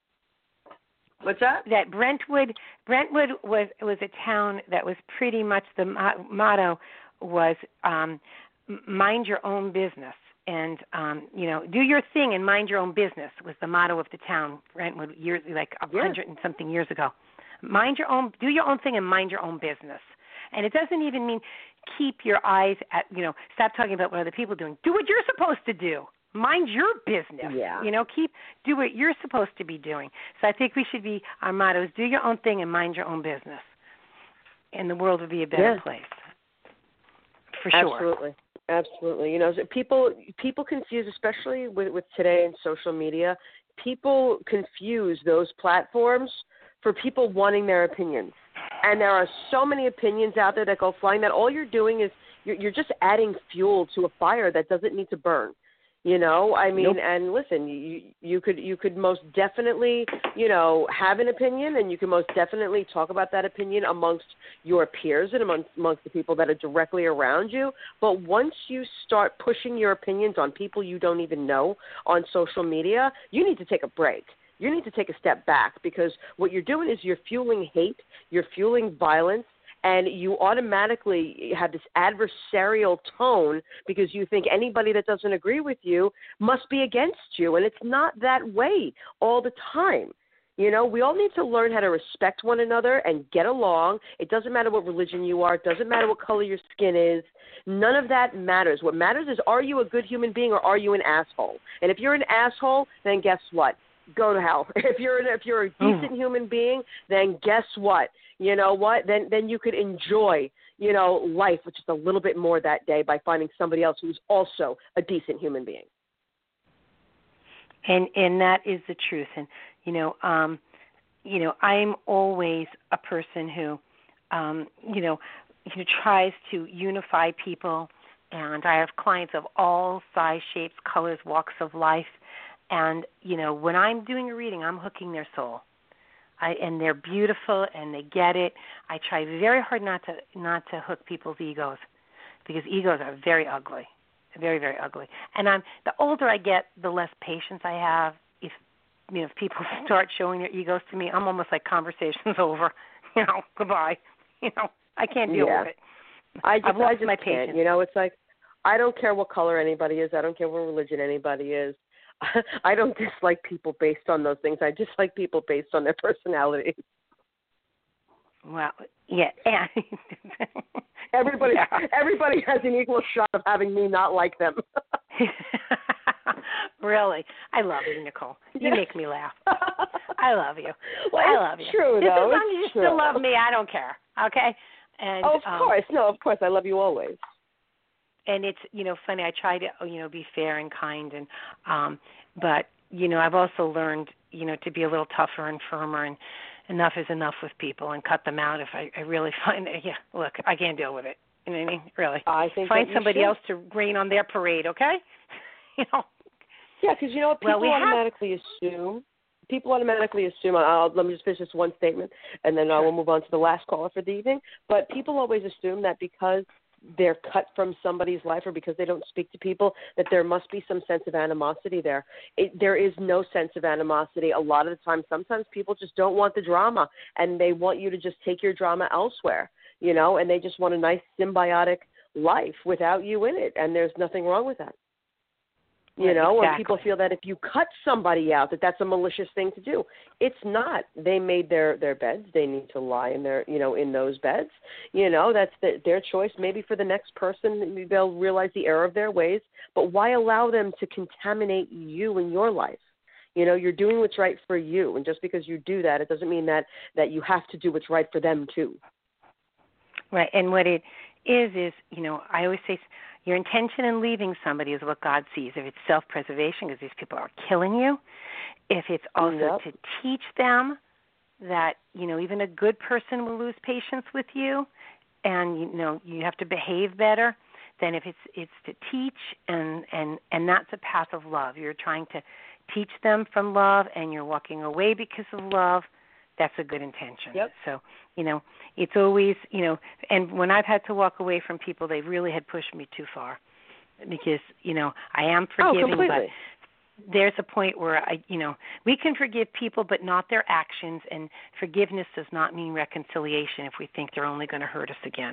What's that? That Brentwood, Brentwood was was a town that was pretty much the mo- motto was um, mind your own business, and um, you know, do your thing and mind your own business was the motto of the town. Brentwood, years like a yeah. hundred and something years ago. Mind your own, do your own thing and mind your own business. And it doesn't even mean keep your eyes at, you know, stop talking about what other people are doing. Do what you're supposed to do. Mind your business. Yeah. You know, keep do what you're supposed to be doing. So I think we should be, our motto is do your own thing and mind your own business. And the world would be a better yeah. place. For sure. Absolutely. Absolutely. You know, people people confuse, especially with, with today and social media, people confuse those platforms for people wanting their opinions. And there are so many opinions out there that go flying that all you're doing is you're, you're just adding fuel to a fire that doesn't need to burn. You know, I mean, nope. and listen, you you could you could most definitely, you know, have an opinion, and you can most definitely talk about that opinion amongst your peers and amongst, amongst the people that are directly around you. But once you start pushing your opinions on people you don't even know on social media, you need to take a break. You need to take a step back, because what you're doing is you're fueling hate, you're fueling violence, and you automatically have this adversarial tone because you think anybody that doesn't agree with you must be against you, and it's not that way all the time. You know, we all need to learn how to respect one another and get along. It doesn't matter what religion you are. It doesn't matter what color your skin is. None of that matters. What matters is, are you a good human being or are you an asshole? And if you're an asshole, then guess what? Go to hell. If you're an, if you're a decent mm. human being, then guess what? You know what? Then then you could enjoy, you know, life just a little bit more that day by finding somebody else who's also a decent human being. And and that is the truth. And you know, um, you know, I'm always a person who, um, you know, who tries to unify people. And I have clients of all size, shapes, colors, walks of life. And you know, when I'm doing a reading, I'm hooking their soul. I, and they're beautiful, and they get it. I try very hard not to not to hook people's egos, because egos are very ugly. Very, very ugly. And I'm the older I get, the less patience I have. If you know, if people start showing their egos to me, I'm almost like, conversation's over. You know, goodbye. You know, I can't deal yeah. with it. I just, I've lost I just my can't. patience. You know, it's like, I don't care what color anybody is. I don't care what religion anybody is. I don't dislike people based on those things. I dislike people based on their personalities. Well, yeah. Everybody, yeah. everybody has an equal shot of having me not like them. Really, I love you, Nicole. You yeah. make me laugh. I love you. Well, I love you. True, Just though. as long as you it's true. still love me, I don't care. Okay. And oh, of um, course, no, of course, I love you always. And it's, you know, funny. I try to, you know, be fair and kind, and um, but you know, I've also learned, you know, to be a little tougher and firmer, and enough is enough with people, and cut them out if I, I really find that, yeah, look, I can't deal with it. You know what I mean? Really. I think find that somebody should. else to rain on their parade, okay? You know. Yeah, because you know what, people well, we automatically have... assume. People automatically assume. I'll, let me just finish this one statement, and then uh, we'll move on to the last caller for the evening. But people always assume that because they're cut from somebody's life, or because they don't speak to people, that there must be some sense of animosity there. It, there is no sense of animosity. A lot of the time, sometimes people just don't want the drama, and they want you to just take your drama elsewhere, you know, and they just want a nice symbiotic life without you in it, and there's nothing wrong with that. You know, exactly. When people feel that if you cut somebody out, that that's a malicious thing to do. It's not. They made their, their beds. They need to lie in their, you know, in those beds. You know, that's the, their choice. Maybe for the next person, they'll realize the error of their ways. But why allow them to contaminate you in your life? You know, you're doing what's right for you. And just because you do that, it doesn't mean that, that you have to do what's right for them, too. Right. And what it is, is, you know, I always say, your intention in leaving somebody is what God sees. If it's self-preservation, because these people are killing you. If it's also yep. to teach them that, you know, even a good person will lose patience with you, and, you know, you have to behave better, then if it's it's to teach, and, and, and that's a path of love. You're trying to teach them from love, and you're walking away because of love, that's a good intention. Yep. So, you know, it's always, you know, and when I've had to walk away from people, they really had pushed me too far, because, you know, I am forgiving, oh, but there's a point where, I, you know, we can forgive people, but not their actions, and forgiveness does not mean reconciliation if we think they're only going to hurt us again.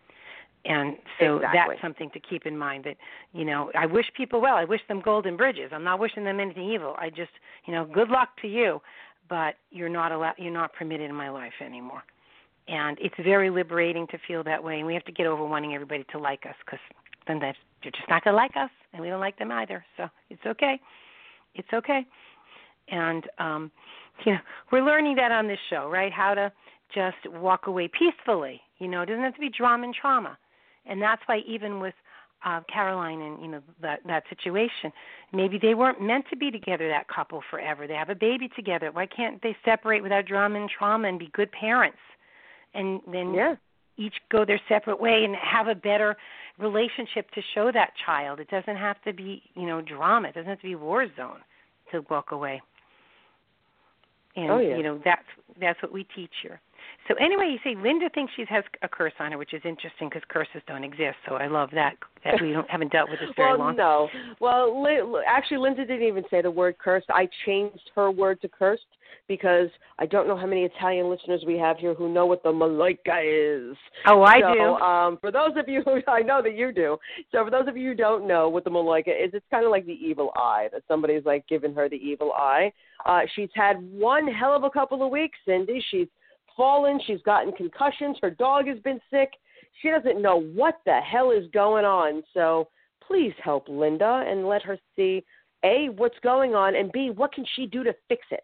And so exactly. that's something to keep in mind, that, you know, I wish people well. I wish them golden bridges. I'm not wishing them anything evil. I just, you know, good luck to you. But you're not allowed, you're not permitted in my life anymore. And it's very liberating to feel that way. And we have to get over wanting everybody to like us, because then they're just not going to like us, and we don't like them either. So it's okay. It's okay. And, um, you know, we're learning that on this show, right, how to just walk away peacefully. You know, it doesn't have to be drama and trauma. And that's why even with Uh, Caroline and, you know, that that situation, maybe they weren't meant to be together, that couple, forever. They have a baby together. Why can't they separate without drama and trauma and be good parents, and then yeah. each go their separate way and have a better relationship to show that child? It doesn't have to be, you know, drama. It doesn't have to be war zone to walk away. And, oh, yeah. you know, that's that's what we teach here. So anyway, you say Linda thinks she has a curse on her, which is interesting because curses don't exist. So I love that that we don't haven't dealt with this very well, long. no. Well, li- actually, Linda didn't even say the word cursed. I changed her word to cursed because I don't know how many Italian listeners we have here who know what the Malaika is. Oh, I so, do. Um, for those of you who, I know that you do. So for those of you who don't know what the Malaika is, it's kind of like the evil eye, that somebody's like giving her the evil eye. Uh, she's had one hell of a couple of weeks, Cindy. She's fallen. She's gotten concussions. Her dog has been sick. She doesn't know what the hell is going on. So please help Linda and let her see, A, what's going on, and B, what can she do to fix it?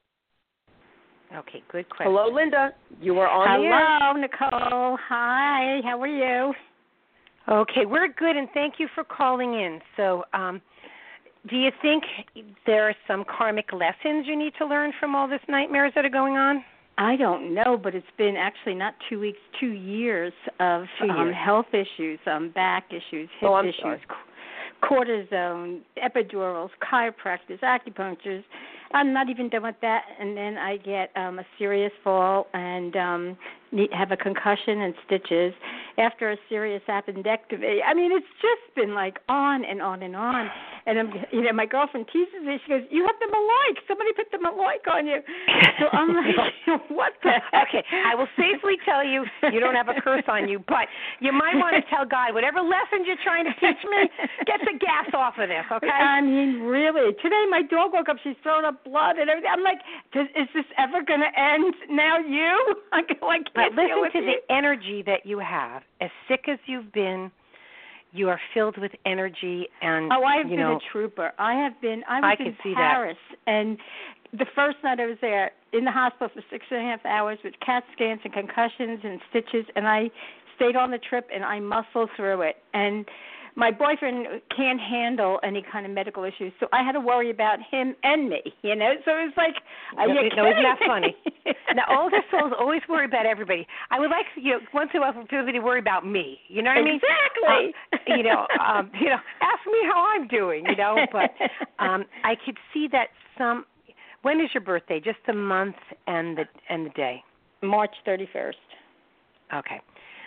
Okay, good question. Hello, Linda. You are on Hello, the air. Hello, Nicole. Hi, how are you? Okay, we're good, and thank you for calling in. So um, do you think there are some karmic lessons you need to learn from all these nightmares that are going on? I don't know, but it's been actually not two weeks, two years of two years. Um, health issues, um, back issues, hip oh, I'm issues, sorry. cortisone, epidurals, chiropractors, acupunctures. I'm not even done with that, and then I get um, a serious fall and um, need, have a concussion and stitches after a serious appendectomy. I mean, it's just been like on and on and on. And I'm, you know, my girlfriend teases me. She goes, "You have the Maloik. Somebody put the Maloik on you." So I'm like, "What the heck?" Okay, I will safely tell you you don't have a curse on you, but you might want to tell God whatever lessons you're trying to teach me, get the gas off of this, okay? I mean, really. Today my dog woke up. She's throwing up blood and everything. I'm like, Does, is this ever going to end? Now you? I go, I can't But listen deal with to you. the energy that you have. As sick as you've been, you are filled with energy, and Oh, I have you been know, a trooper. I have been. I was I in could see Paris, and the first night I was there in the hospital for six and a half hours with CAT scans and concussions and stitches, and I stayed on the trip and I muscled through it. And my boyfriend can't handle any kind of medical issues, so I had to worry about him and me, you know. So it was like, are you no, isn't that kidding funny? Now, older souls always worry about everybody. I would like you know, once in a while for everybody to worry about me. You know what I mean? Exactly. Uh, you know, um, you know, ask me how I'm doing. You know, but um, I could see that some. When is your birthday? Just the month and the and the day. March thirty-first. Okay.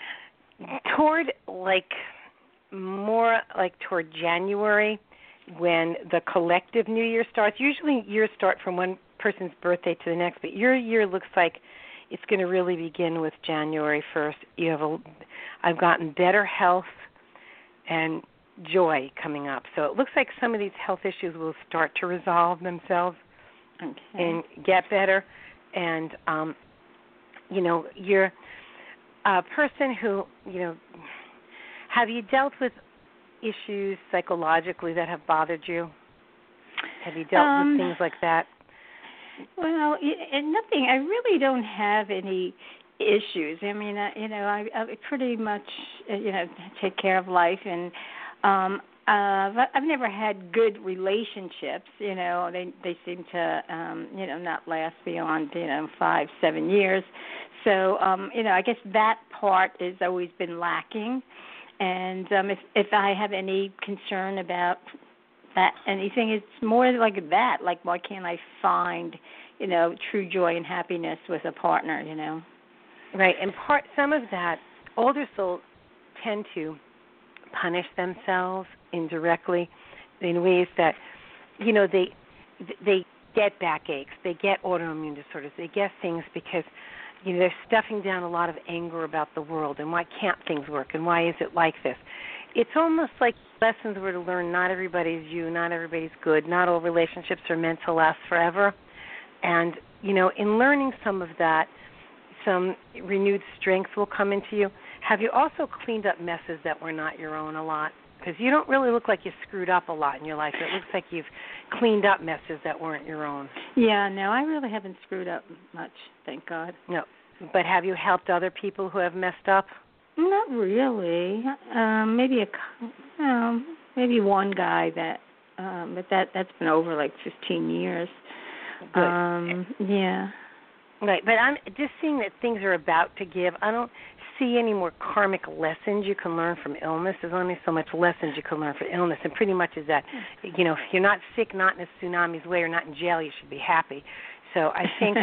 Toward like. More like toward January when the collective new year starts. Usually years start from one person's birthday to the next, but your year looks like it's going to really begin with January first. You have a, I've gotten better health and joy coming up. So it looks like some of these health issues will start to resolve themselves okay. and get better. And, um, you know, you're a person who, you know, have you dealt with issues psychologically that have bothered you? Have you dealt um, with things like that? Well, and nothing. I really don't have any issues. I mean, uh, you know, I, I pretty much, uh, you know, take care of life, and um, uh, I've never had good relationships. You know, they they seem to, um, you know, not last beyond, you know, five, seven years. So, um, you know, I guess that part has always been lacking. And um, if if I have any concern about that anything, it's more like that. Like, why can't I find, you know, true joy and happiness with a partner? You know, right. And part some of that, older souls tend to punish themselves indirectly in ways that, you know, they they get backaches, they get autoimmune disorders, they get things because. You know, they're stuffing down a lot of anger about the world and why can't things work and why is it like this. It's almost like lessons were to learn not everybody's you, not everybody's good, not all relationships are meant to last forever. And, you know, in learning some of that, some renewed strength will come into you. Have you also cleaned up messes that were not your own a lot? Because you don't really look like you screwed up a lot in your life. It looks like you've cleaned up messes that weren't your own. Yeah, no, I really haven't screwed up much, thank God. No. But have you helped other people who have messed up? Not really. Um, maybe a, um, maybe one guy that, um, but that that's been over like fifteen years. Good. Um, yeah. Right, but I'm just seeing that things are about to give. I don't see any more karmic lessons you can learn from illness. There's only so much lessons you can learn from illness, and pretty much is that, you know, if you're not sick, not in a tsunami's way, or not in jail, you should be happy. So I think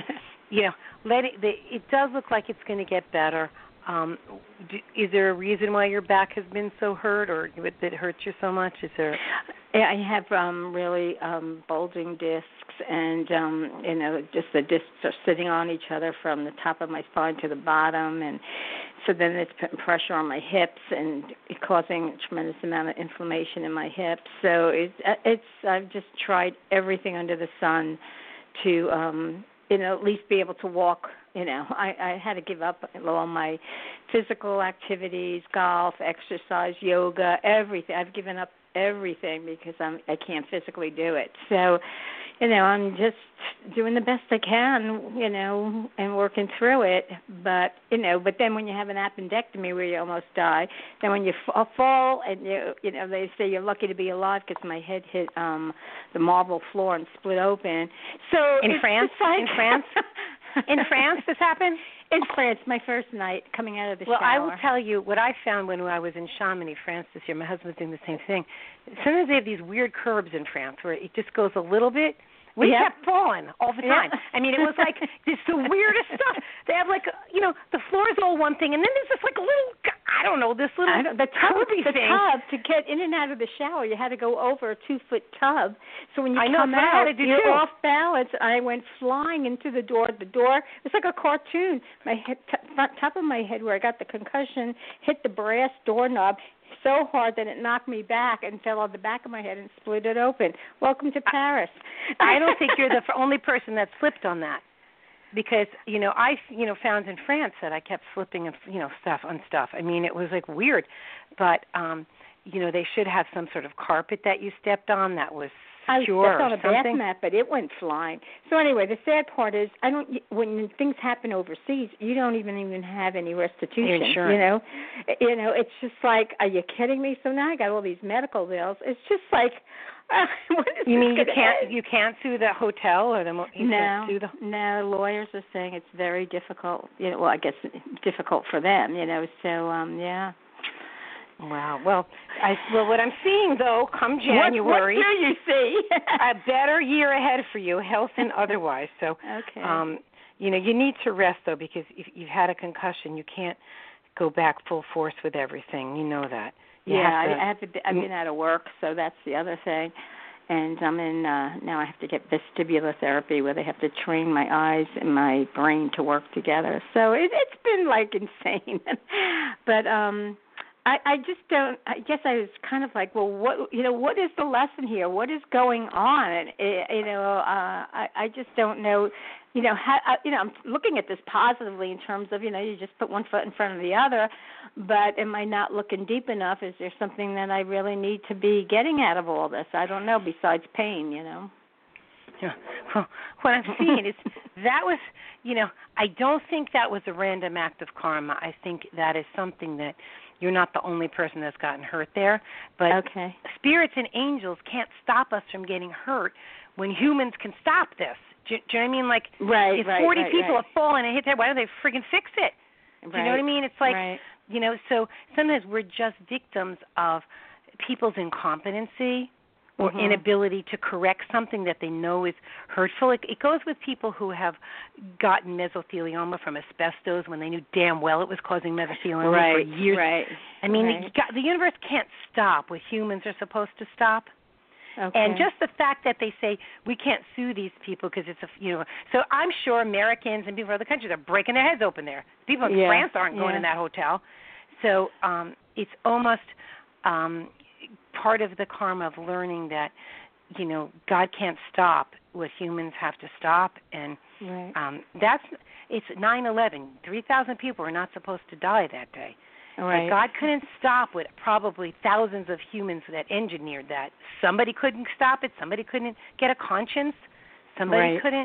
you know, let it. The, it does look like it's going to get better. Um, do, is there a reason why your back has been so hurt, or that hurts you so much? Is there? I have um, really um, bulging discs, and um, you know, just the discs are sitting on each other from the top of my spine to the bottom, and so then it's putting pressure on my hips and causing a tremendous amount of inflammation in my hips. So it's, it's I've just tried everything under the sun to, um, you know, at least be able to walk. You know, I, I had to give up all my physical activities, golf, exercise, yoga, everything. I've given up everything because I'm I can't physically do it. So, you know, I'm just doing the best I can, you know, and working through it. But, you know, but then when you have an appendectomy where you almost die, then when you f- fall and, you you know, they say you're lucky to be alive because my head hit um the marble floor and split open. So in it's France, like, in France, in France, this happened? In France, my first night coming out of the well, shower. Well, I will tell you what I found when I was in Chamonix, France this year. My husband's doing the same thing. Sometimes they have these weird curves in France where it just goes a little bit. We yep. kept falling all the time. Yep. I mean, it was like this the weirdest stuff. They have like, you know, the floor is all one thing, and then there's this like little, I don't know, this little I don't, the tub, curvy the thing. tub to get in and out of the shower. You had to go over a two foot tub. So when you I know, come that's what I out, had to do you're too. off balance. I went flying into the door. The door, it's like a cartoon. My head, t- front top of my head where I got the concussion hit the brass doorknob so hard that it knocked me back and fell on the back of my head and split it open. Welcome to Paris. I don't think you're the only person that slipped on that, because you know I you know found in France that I kept slipping and you know stuff on stuff. I mean, it was like weird, but um, you know they should have some sort of carpet that you stepped on that was secure I stepped on or a bath something. mat, but it went flying. So anyway, the sad part is, I don't. When things happen overseas, you don't even even have any restitution. Insurance. You know, you know, it's just like, are you kidding me? So now I got all these medical bills. It's just like, uh, what is You this mean you gonna can't end? you can't sue the hotel or the you no, can't sue the no. Lawyers are saying it's very difficult. You know, well, I guess difficult for them. You know, so um, yeah. Wow. Well, I well what I'm seeing though, come January, what, what do you see? a better year ahead for you, health and otherwise. So, okay. um, you know, you need to rest though, because if you've had a concussion, you can't go back full force with everything. You know that. You yeah, have to, I, I have to. I've been out of work, so that's the other thing. And I'm in uh, now. I have to get vestibular therapy, where they have to train my eyes and my brain to work together. So it, it's been like insane. but um. I, I just don't. I guess I was kind of like, well, what you know, what is the lesson here? What is going on? And it, you know, uh, I, I just don't know. You know, how, uh, you know, I'm looking at this positively in terms of, you know, you just put one foot in front of the other. But am I not looking deep enough? Is there something that I really need to be getting out of all this? I don't know. Besides pain, you know. Yeah. Well, what I'm seeing is that was, you know, I don't think that was a random act of karma. I think that is something that you're not the only person that's gotten hurt there. But okay. spirits and angels can't stop us from getting hurt when humans can stop this. Do, do you know what I mean? Like, right, if right, forty right, people right. have fallen and hit their, why don't they friggin' fix it? Do you know what I mean? It's like, right. you know, so sometimes we're just victims of people's incompetency or mm-hmm. inability to correct something that they know is hurtful. It, it goes with people who have gotten mesothelioma from asbestos when they knew damn well it was causing mesothelioma right, for years. Right, I mean, right. the, the universe can't stop what humans are supposed to stop. Okay. And just the fact that they say we can't sue these people because it's a, you know, so I'm sure Americans and people from other countries are breaking their heads open there. People in yeah. France aren't going yeah. in that hotel. So um, it's almost um, part of the karma of learning that, you know, God can't stop what humans have to stop. And right. um, that's, it's nine eleven. three thousand people are not supposed to die that day. Right. But God couldn't stop what probably thousands of humans that engineered that. Somebody couldn't stop it. Somebody couldn't get a conscience. Somebody right. couldn't.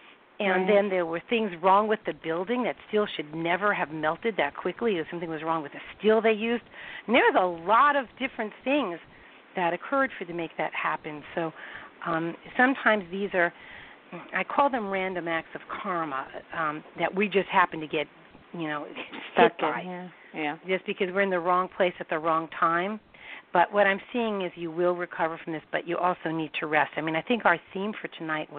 And right. then there were things wrong with the building that steel should never have melted that quickly. Or something was wrong with the steel they used. And there was a lot of different things that occurred for to make that happen. So um, sometimes these are, I call them random acts of karma um, that we just happen to get, you know, stuck hit by. in. Yeah. Yeah. Just because we're in the wrong place at the wrong time. But what I'm seeing is you will recover from this, but you also need to rest. I mean, I think our theme for tonight was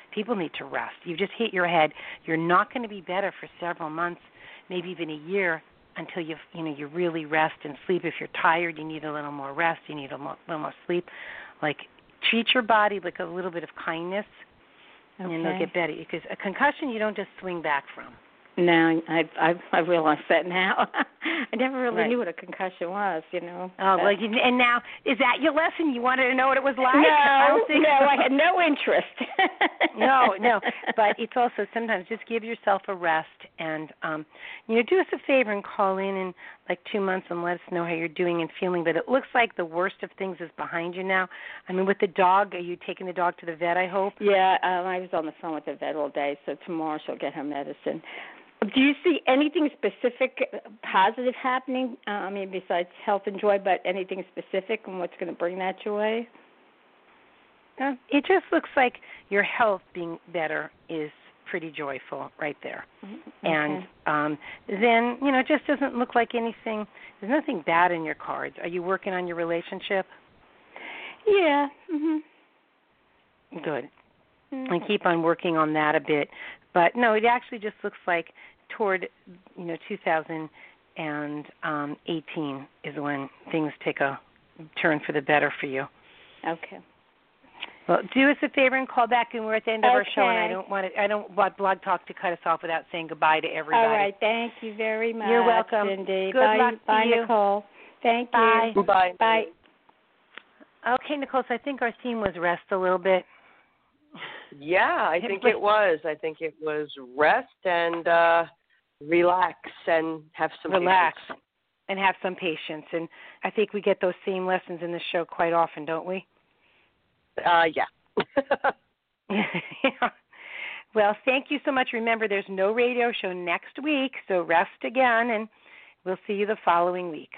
People need to rest. You just hit your head. You're not going to be better for several months, maybe even a year, until you you know you really rest and sleep. If you're tired, you need a little more rest. You need a mo- little more sleep. Like, treat your body like a little bit of kindness, Okay. and you'll get better. Because a concussion, you don't just swing back from. No, I I I realize that now. I never really Right. knew what a concussion was, you know. Oh, but- well, you, and now, is that your lesson? You wanted to know what it was like? No, I don't think no, I had no interest. no, no. But it's also sometimes just give yourself a rest and, um, you know, do us a favor and call in in like two months and let us know how you're doing and feeling. But it looks like the worst of things is behind you now. I mean, with the dog, are you taking the dog to the vet, I hope? Yeah, um, I was on the phone with the vet all day, so tomorrow she'll get her medicine. Do you see anything specific, positive happening? Uh, I mean, besides health and joy, but anything specific and what's going to bring that joy? Uh, it just looks like your health being better is pretty joyful right there. Okay. And um, then, you know, it just doesn't look like anything, there's nothing bad in your cards. Are you working on your relationship? Yeah. Mhm. Good. Mm-hmm. And keep on working on that a bit. But no, it actually just looks like toward, you know, two thousand eighteen is when things take a turn for the better for you. Okay. Well, do us a favor and call back, and we're at the end of our show, and I Okay. don't want to, I don't want Blog Talk to cut us off without saying goodbye to everybody. All right. Thank you very much. You're welcome. Cindy. Good Bye, luck to bye, you. Nicole. Thank Bye. you. Bye. Bye. Okay, Nicole, so I think our theme was rest a little bit. Yeah, I think it was. I think it was rest and uh, relax and have some Relax patience. and have some patience. And I think we get those same lessons in the show quite often, don't we? Uh, yeah. Well, thank you so much. Remember, there's no radio show next week, so rest again, and we'll see you the following week.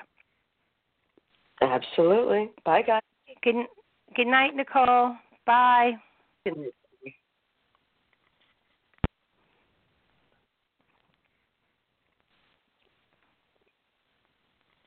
Absolutely. Bye, guys. Good, good night, Nicole. Bye. Good night.